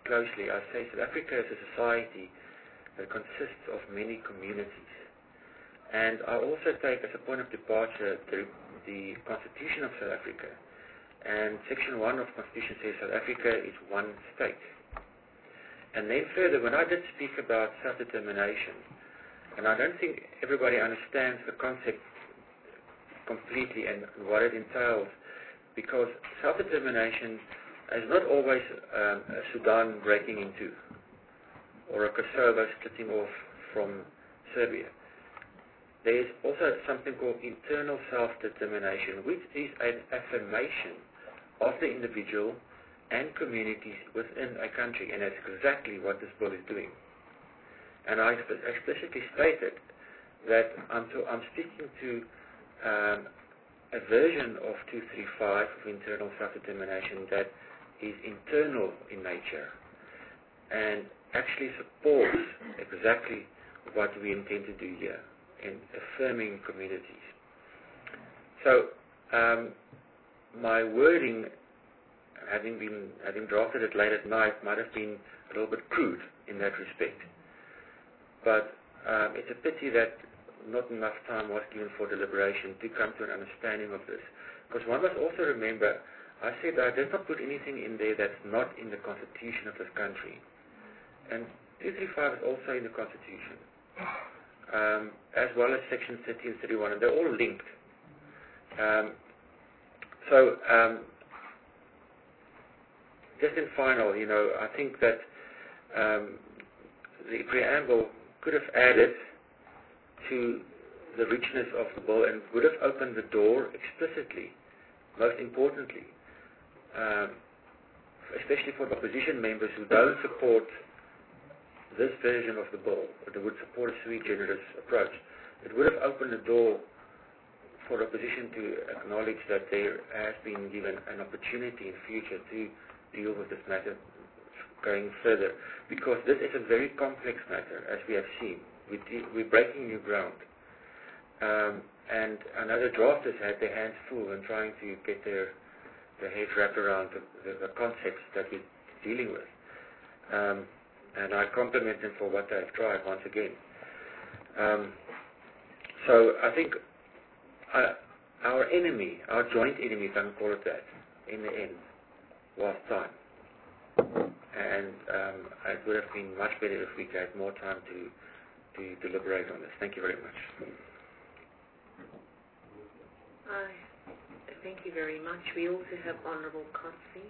Speaker 7: closely, I say South Africa is a society that consists of many communities. And I also take as a point of departure the, the Constitution of South Africa. And Section one of the Constitution says South Africa is one state. And then further, when I did speak about self-determination, and I don't think everybody understands the concept completely and what it entails, because self-determination is not always um, a Sudan breaking in two, or a Kosovo splitting off from Serbia. There is also something called internal self-determination, which is an affirmation of the individual and communities within a country, and that's exactly what this bill is doing. And I explicitly stated that I'm, to, I'm speaking to um, a version of two thirty-five of internal self-determination that is internal in nature and actually supports exactly what we intend to do here in affirming communities. So um, my wording, having been having drafted it late at night, might have been a little bit crude in that respect. But um, it's a pity that not enough time was given for deliberation to come to an understanding of this. Because one must also remember, I said I did not put anything in there that's not in the Constitution of this country. And two thirty-five is also in the Constitution, um, as well as Section thirty and thirty-one, and they're all linked. Um, so, um, just in final, you know, I think that um, the preamble could have added to the richness of the bill and would have opened the door explicitly, most importantly, um, especially for the opposition members who don't support this version of the bill, or they would support a sui generis approach. It would have opened the door for the opposition to acknowledge that there has been given an opportunity in future to deal with this matter going further, because this is a very complex matter, as we have seen. We de- we're breaking new ground. Um, and I know the drafters had their hands full in trying to get their, their heads wrapped around the, the, the concepts that we're dealing with. Um, and I compliment them for what they've tried once again. Um, so I think uh, our enemy, our joint enemy, if I can call it that, in the end, was time. And um, it would have been much better if we had more time to, to deliberate on this. Thank you very much.
Speaker 1: Uh, thank you very much. We also have Honourable Kotze.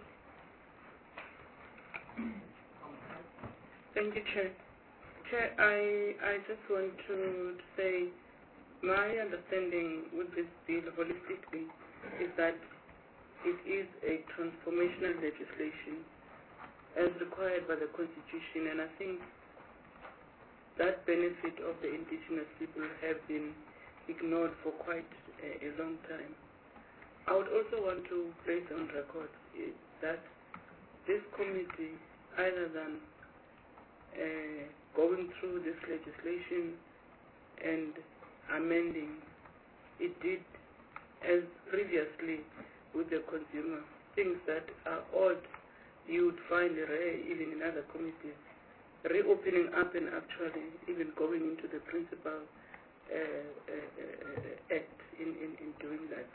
Speaker 11: Thank you, Chair. Chair, I, I just want to say my understanding with this bill holistically is that it is a transformational legislation as required by the Constitution, and I think that benefit of the indigenous people have been ignored for quite a, a long time. I would also want to place on record that this committee, other than uh, going through this legislation and amending, it did, as previously with the consumer, things that are odd, you would find rare even in other committees, reopening up and actually even going into the principal uh, uh, uh, act in, in, in doing that.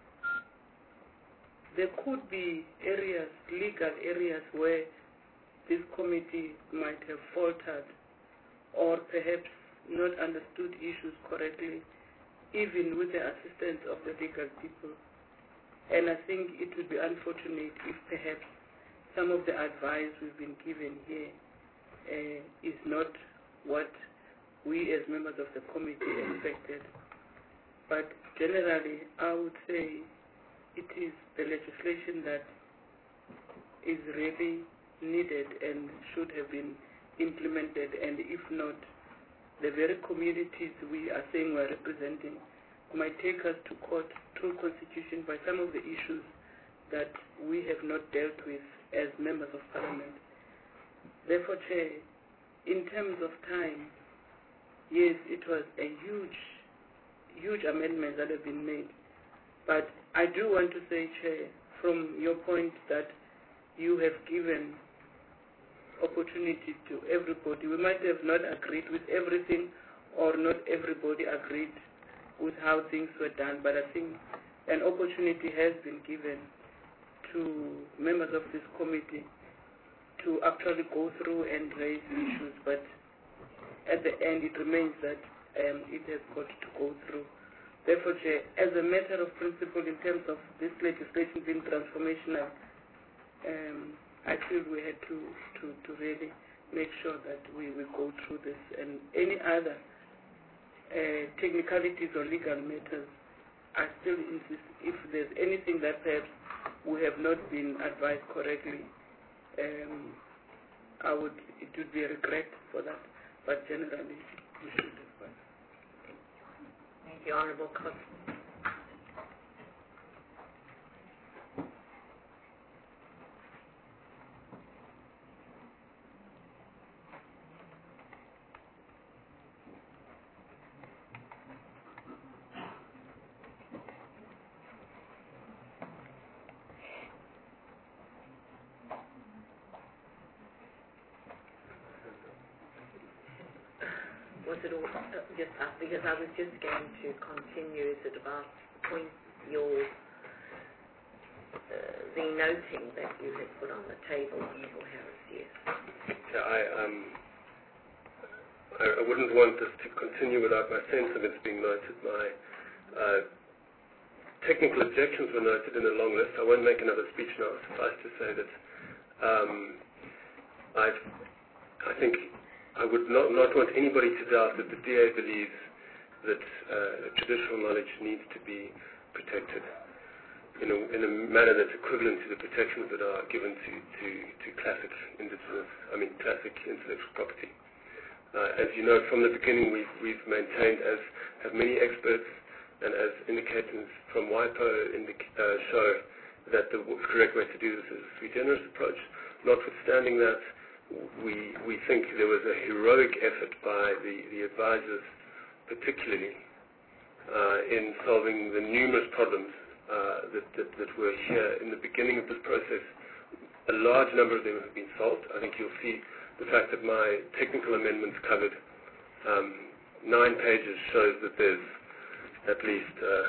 Speaker 11: There could be areas, legal areas, where this committee might have faltered or perhaps not understood issues correctly, even with the assistance of the legal people. And I think it would be unfortunate if perhaps some of the advice we've been given here uh, is not what we as members of the committee expected. But generally, I would say it is the legislation that is really needed and should have been implemented, and if not, the very communities we are saying we're representing might take us to court through Constitution by some of the issues that we have not dealt with as members of Parliament. Therefore, Chair, in terms of time, yes, it was a huge, huge amendment that have been made. But I do want to say, Chair, from your point that you have given opportunity to everybody. We might have not agreed with everything, or not everybody agreed with how things were done, but I think an opportunity has been given to members of this committee to actually go through and raise issues, but at the end it remains that um, it has got to go through. Therefore, Chair, as a matter of principle in terms of this legislation being transformational, um, I feel we had to, to, to really make sure that we, we go through this, and any other uh, technicalities or legal matters, I still insist, if there's anything that perhaps we have not been advised correctly, um, I would, it would be a regret for that, but generally we should advise.
Speaker 1: Thank you, Honourable Cox. Was it all, uh, just uh, because I was just going to continue, is it about point your, uh, the noting that you had put on the table, Honourable Harris, yes?
Speaker 3: Yeah, I, um, I, I wouldn't want us to continue without my sentiments being noted. My uh, technical objections were noted in a long list. I won't make another speech now. Suffice to say that um, I've, I think I would not, not want anybody to doubt that the D A believes that uh, traditional knowledge needs to be protected in a, in a manner that's equivalent to the protections that are given to, to, to classic indigenous, I mean classic intellectual property. Uh, as you know, from the beginning we've, we've maintained, as have many experts and as indicators from WIPO indic uh, show, that the correct way to do this is a sui generis approach. Notwithstanding that, We, we think there was a heroic effort by the, the advisors, particularly uh, in solving the numerous problems uh, that, that, that were here in the beginning of this process. A large number of them have been solved. I think you'll see the fact that my technical amendments covered um, nine pages shows that there's at least uh,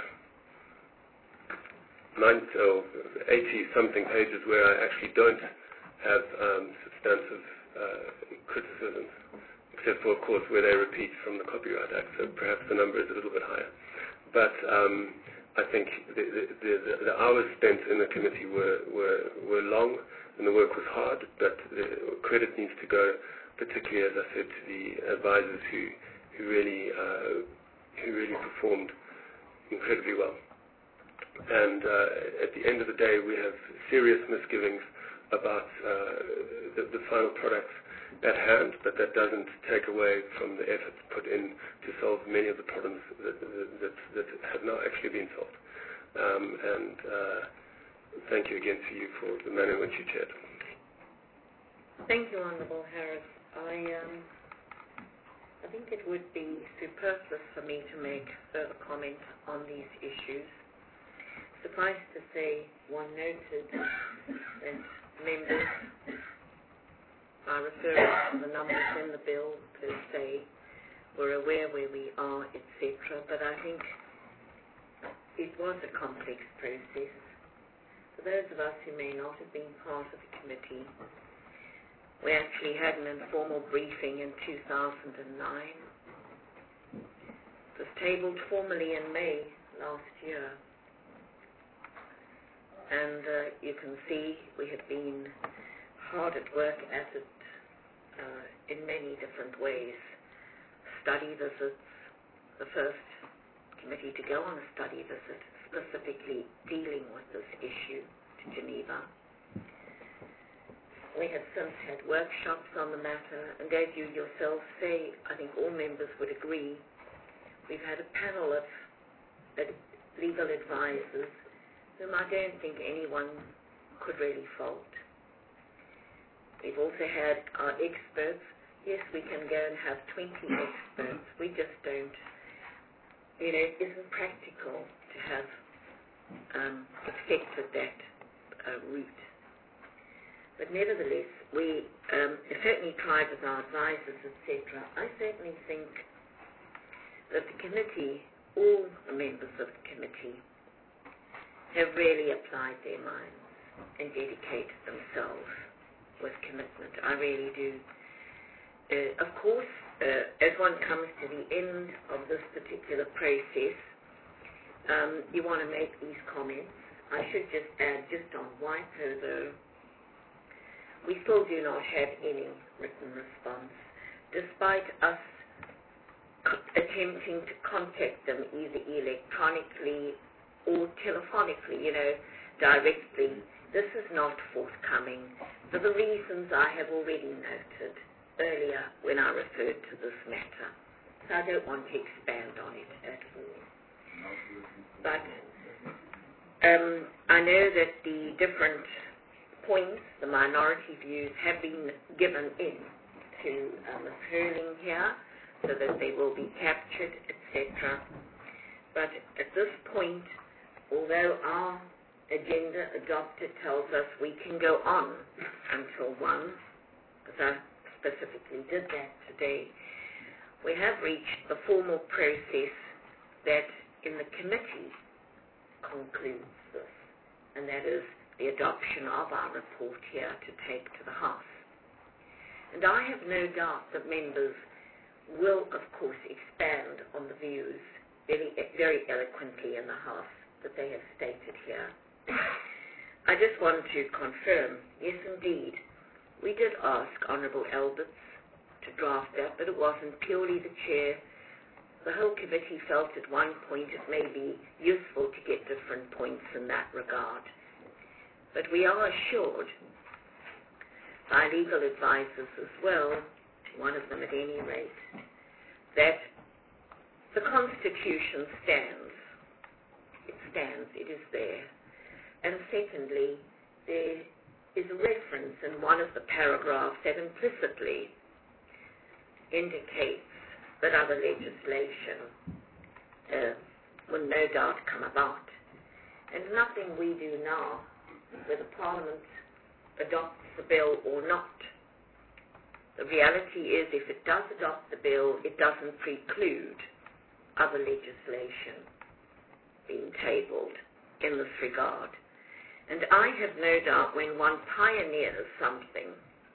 Speaker 3: nine, oh, eighty something pages where I actually don't have um, substantive uh, criticisms, except for, of course, where they repeat from the Copyright Act, so perhaps the number is a little bit higher. But um, I think the, the, the, the hours spent in the committee were, were, were long, and the work was hard, but the credit needs to go, particularly, as I said, to the advisors who, who, really, uh, who really performed incredibly well. And uh, at the end of the day, we have serious misgivings about uh, the, the final products at hand, but that doesn't take away from the efforts put in to solve many of the problems that, that, that have now actually been solved. Um, and uh, thank you again to you for the manner in which you chaired.
Speaker 1: Thank you, Honourable Harris. I, um, I think it would be superfluous for me to make further comment on these issues. Suffice to say, one noted that members are referring to the numbers in the bill per se, we're aware where we are, et cetera. But I think it was a complex process. For those of us who may not have been part of the committee, we actually had an informal briefing in two thousand nine. It was tabled formally in May last year. And uh, you can see we have been hard at work at it uh, in many different ways. Study visits, the first committee to go on a study visit, specifically dealing with this issue to Geneva. We have since had workshops on the matter, and as you yourself say, I think all members would agree, we've had a panel of uh, legal advisors whom I don't think anyone could really fault. We've also had our experts. Yes, we can go and have twenty experts. We just don't, you know, it isn't practical to have um, accepted that uh, route. But nevertheless, we um, certainly tried with our advisors, et cetera. I certainly think that the committee, all the members of the committee, have really applied their minds and dedicated themselves with commitment. I really do. Uh, of course, uh, as one comes to the end of this particular process, um, you want to make these comments. I should just add, just on WIPO though, we still do not have any written response, despite us co- attempting to contact them either electronically or telephonically, you know, directly. This is not forthcoming for the reasons I have already noted earlier when I referred to this matter. So I don't want to expand on it at all. But um, I know that the different points, the minority views, have been given in to uh, Miz Hurling here so that they will be captured, et cetera. But at this point, although our agenda adopted tells us we can go on until one, because I specifically did that today, we have reached the formal process that in the committee concludes this, and that is the adoption of our report here to take to the House. And I have no doubt that members will, of course, expand on the views very, very eloquently in the House that they have stated here. I just want to confirm, yes, indeed, we did ask Honourable Alberts to draft that, but it wasn't purely the chair. The whole committee felt at one point it may be useful to get different points in that regard. But we are assured by legal advisors as well, one of them at any rate, that the Constitution stands. It stands, it is there. And secondly, there is a reference in one of the paragraphs that implicitly indicates that other legislation uh, will no doubt come about. And nothing we do now, whether Parliament adopts the bill or not, the reality is if it does adopt the bill, it doesn't preclude other legislation being tabled in this regard. And I have no doubt when one pioneers something,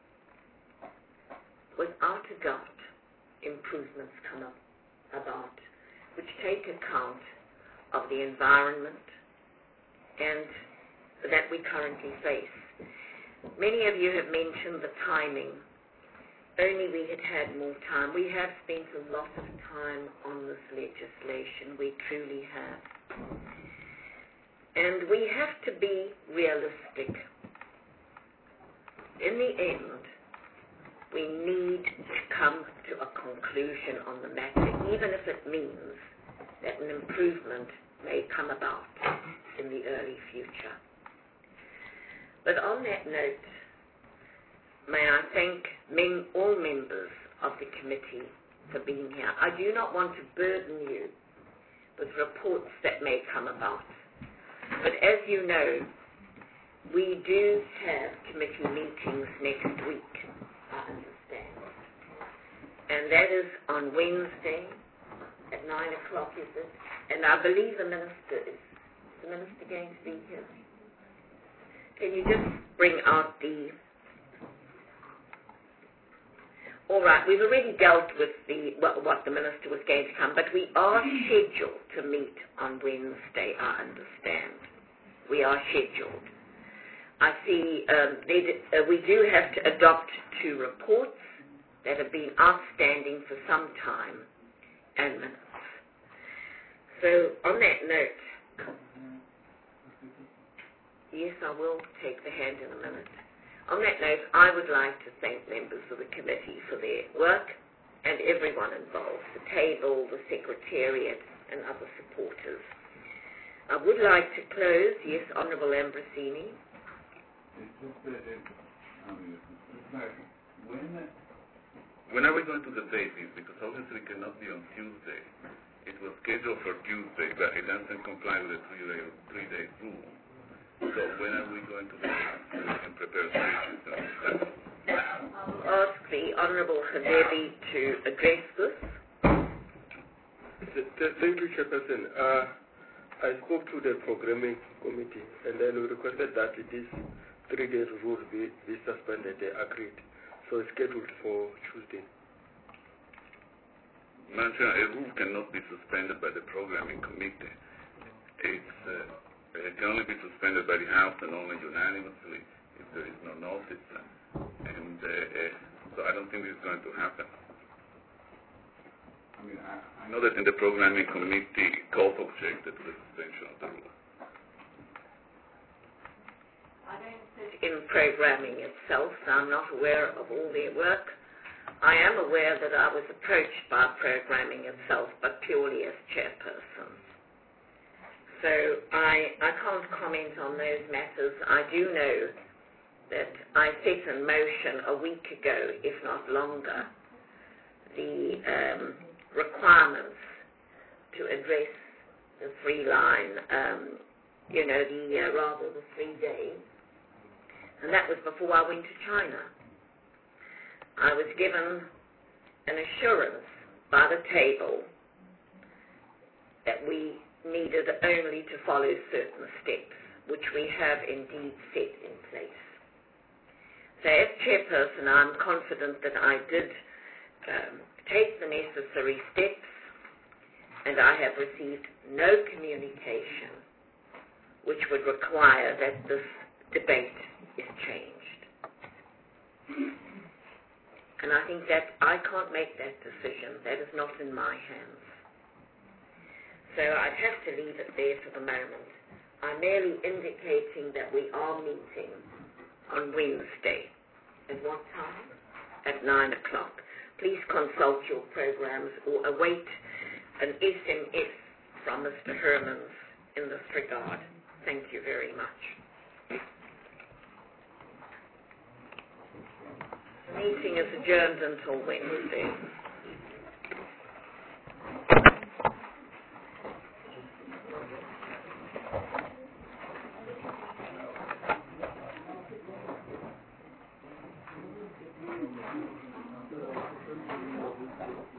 Speaker 1: without a doubt, improvements come up about, which take account of the environment and that we currently face. Many of you have mentioned the timing. Only we had had more time. We have spent a lot of time on this legislation. We truly have. And we have to be realistic. In the end, we need to come to a conclusion on the matter, even if it means that an improvement may come about in the early future. But on that note, may I thank mem- all members of the committee for being here. I do not want to burden you with reports that may come about. But as you know, we do have committee meetings next week, I understand. And that is on Wednesday at nine o'clock, is it? And I believe the minister is, is the minister going to be here? Can you just bring out the... All right, we've already dealt with the what, what the minister was going to come, but we are scheduled to meet on Wednesday, I understand. We are scheduled. I see um, they, uh, we do have to adopt two reports that have been outstanding for some time and minutes. So on that note, yes, I will take the hand in a minute. On that note, I would like to thank members of the committee for their work and everyone involved, the table, the secretariat, and other supporters. I would like to close, yes, Honourable Ambrosini.
Speaker 2: When are we going to debate this? Because obviously it cannot be on Tuesday. It was scheduled for Tuesday, but it doesn't comply with the three-day three-day rule. So when are we going to debate so we can prepare speeches?
Speaker 1: Honourable Khadebi to address this.
Speaker 10: Th- th- Thank you, Chairperson. Uh, I spoke to the programming committee, and then we requested that this three days rule be, be suspended. They agreed. So it's scheduled for Tuesday.
Speaker 2: Madam Chair, a rule cannot be suspended by the programming committee. It's, uh, it can only be suspended by the House and only unanimously if there is no notice. And uh, uh, so I don't think this is going to happen. I mean, I, I know that in the programming committee, COP objected to the suspension of the rule.
Speaker 1: I don't sit in programming itself, so I'm not aware of all their work. I am aware that I was approached by programming itself, but purely as chairperson. So I, I can't comment on those matters. I do know that I set in motion a week ago, if not longer, the um, requirements to address the three line, um, you know, the uh, rather the three days, and that was before I went to China. I was given an assurance by the table that we needed only to follow certain steps, which we have indeed set in place. So as chairperson, I'm confident that I did um, take the necessary steps, and I have received no communication which would require that this debate is changed. And I think that I can't make that decision. That is not in my hands. So I'd have to leave it there for the moment. I'm merely indicating that we are meeting on Wednesday. At what time? At nine o'clock. Please consult your programs or await an S M S from Mister Hermans in this regard. Thank you very much. The meeting is adjourned until Wednesday.
Speaker 10: Thank you.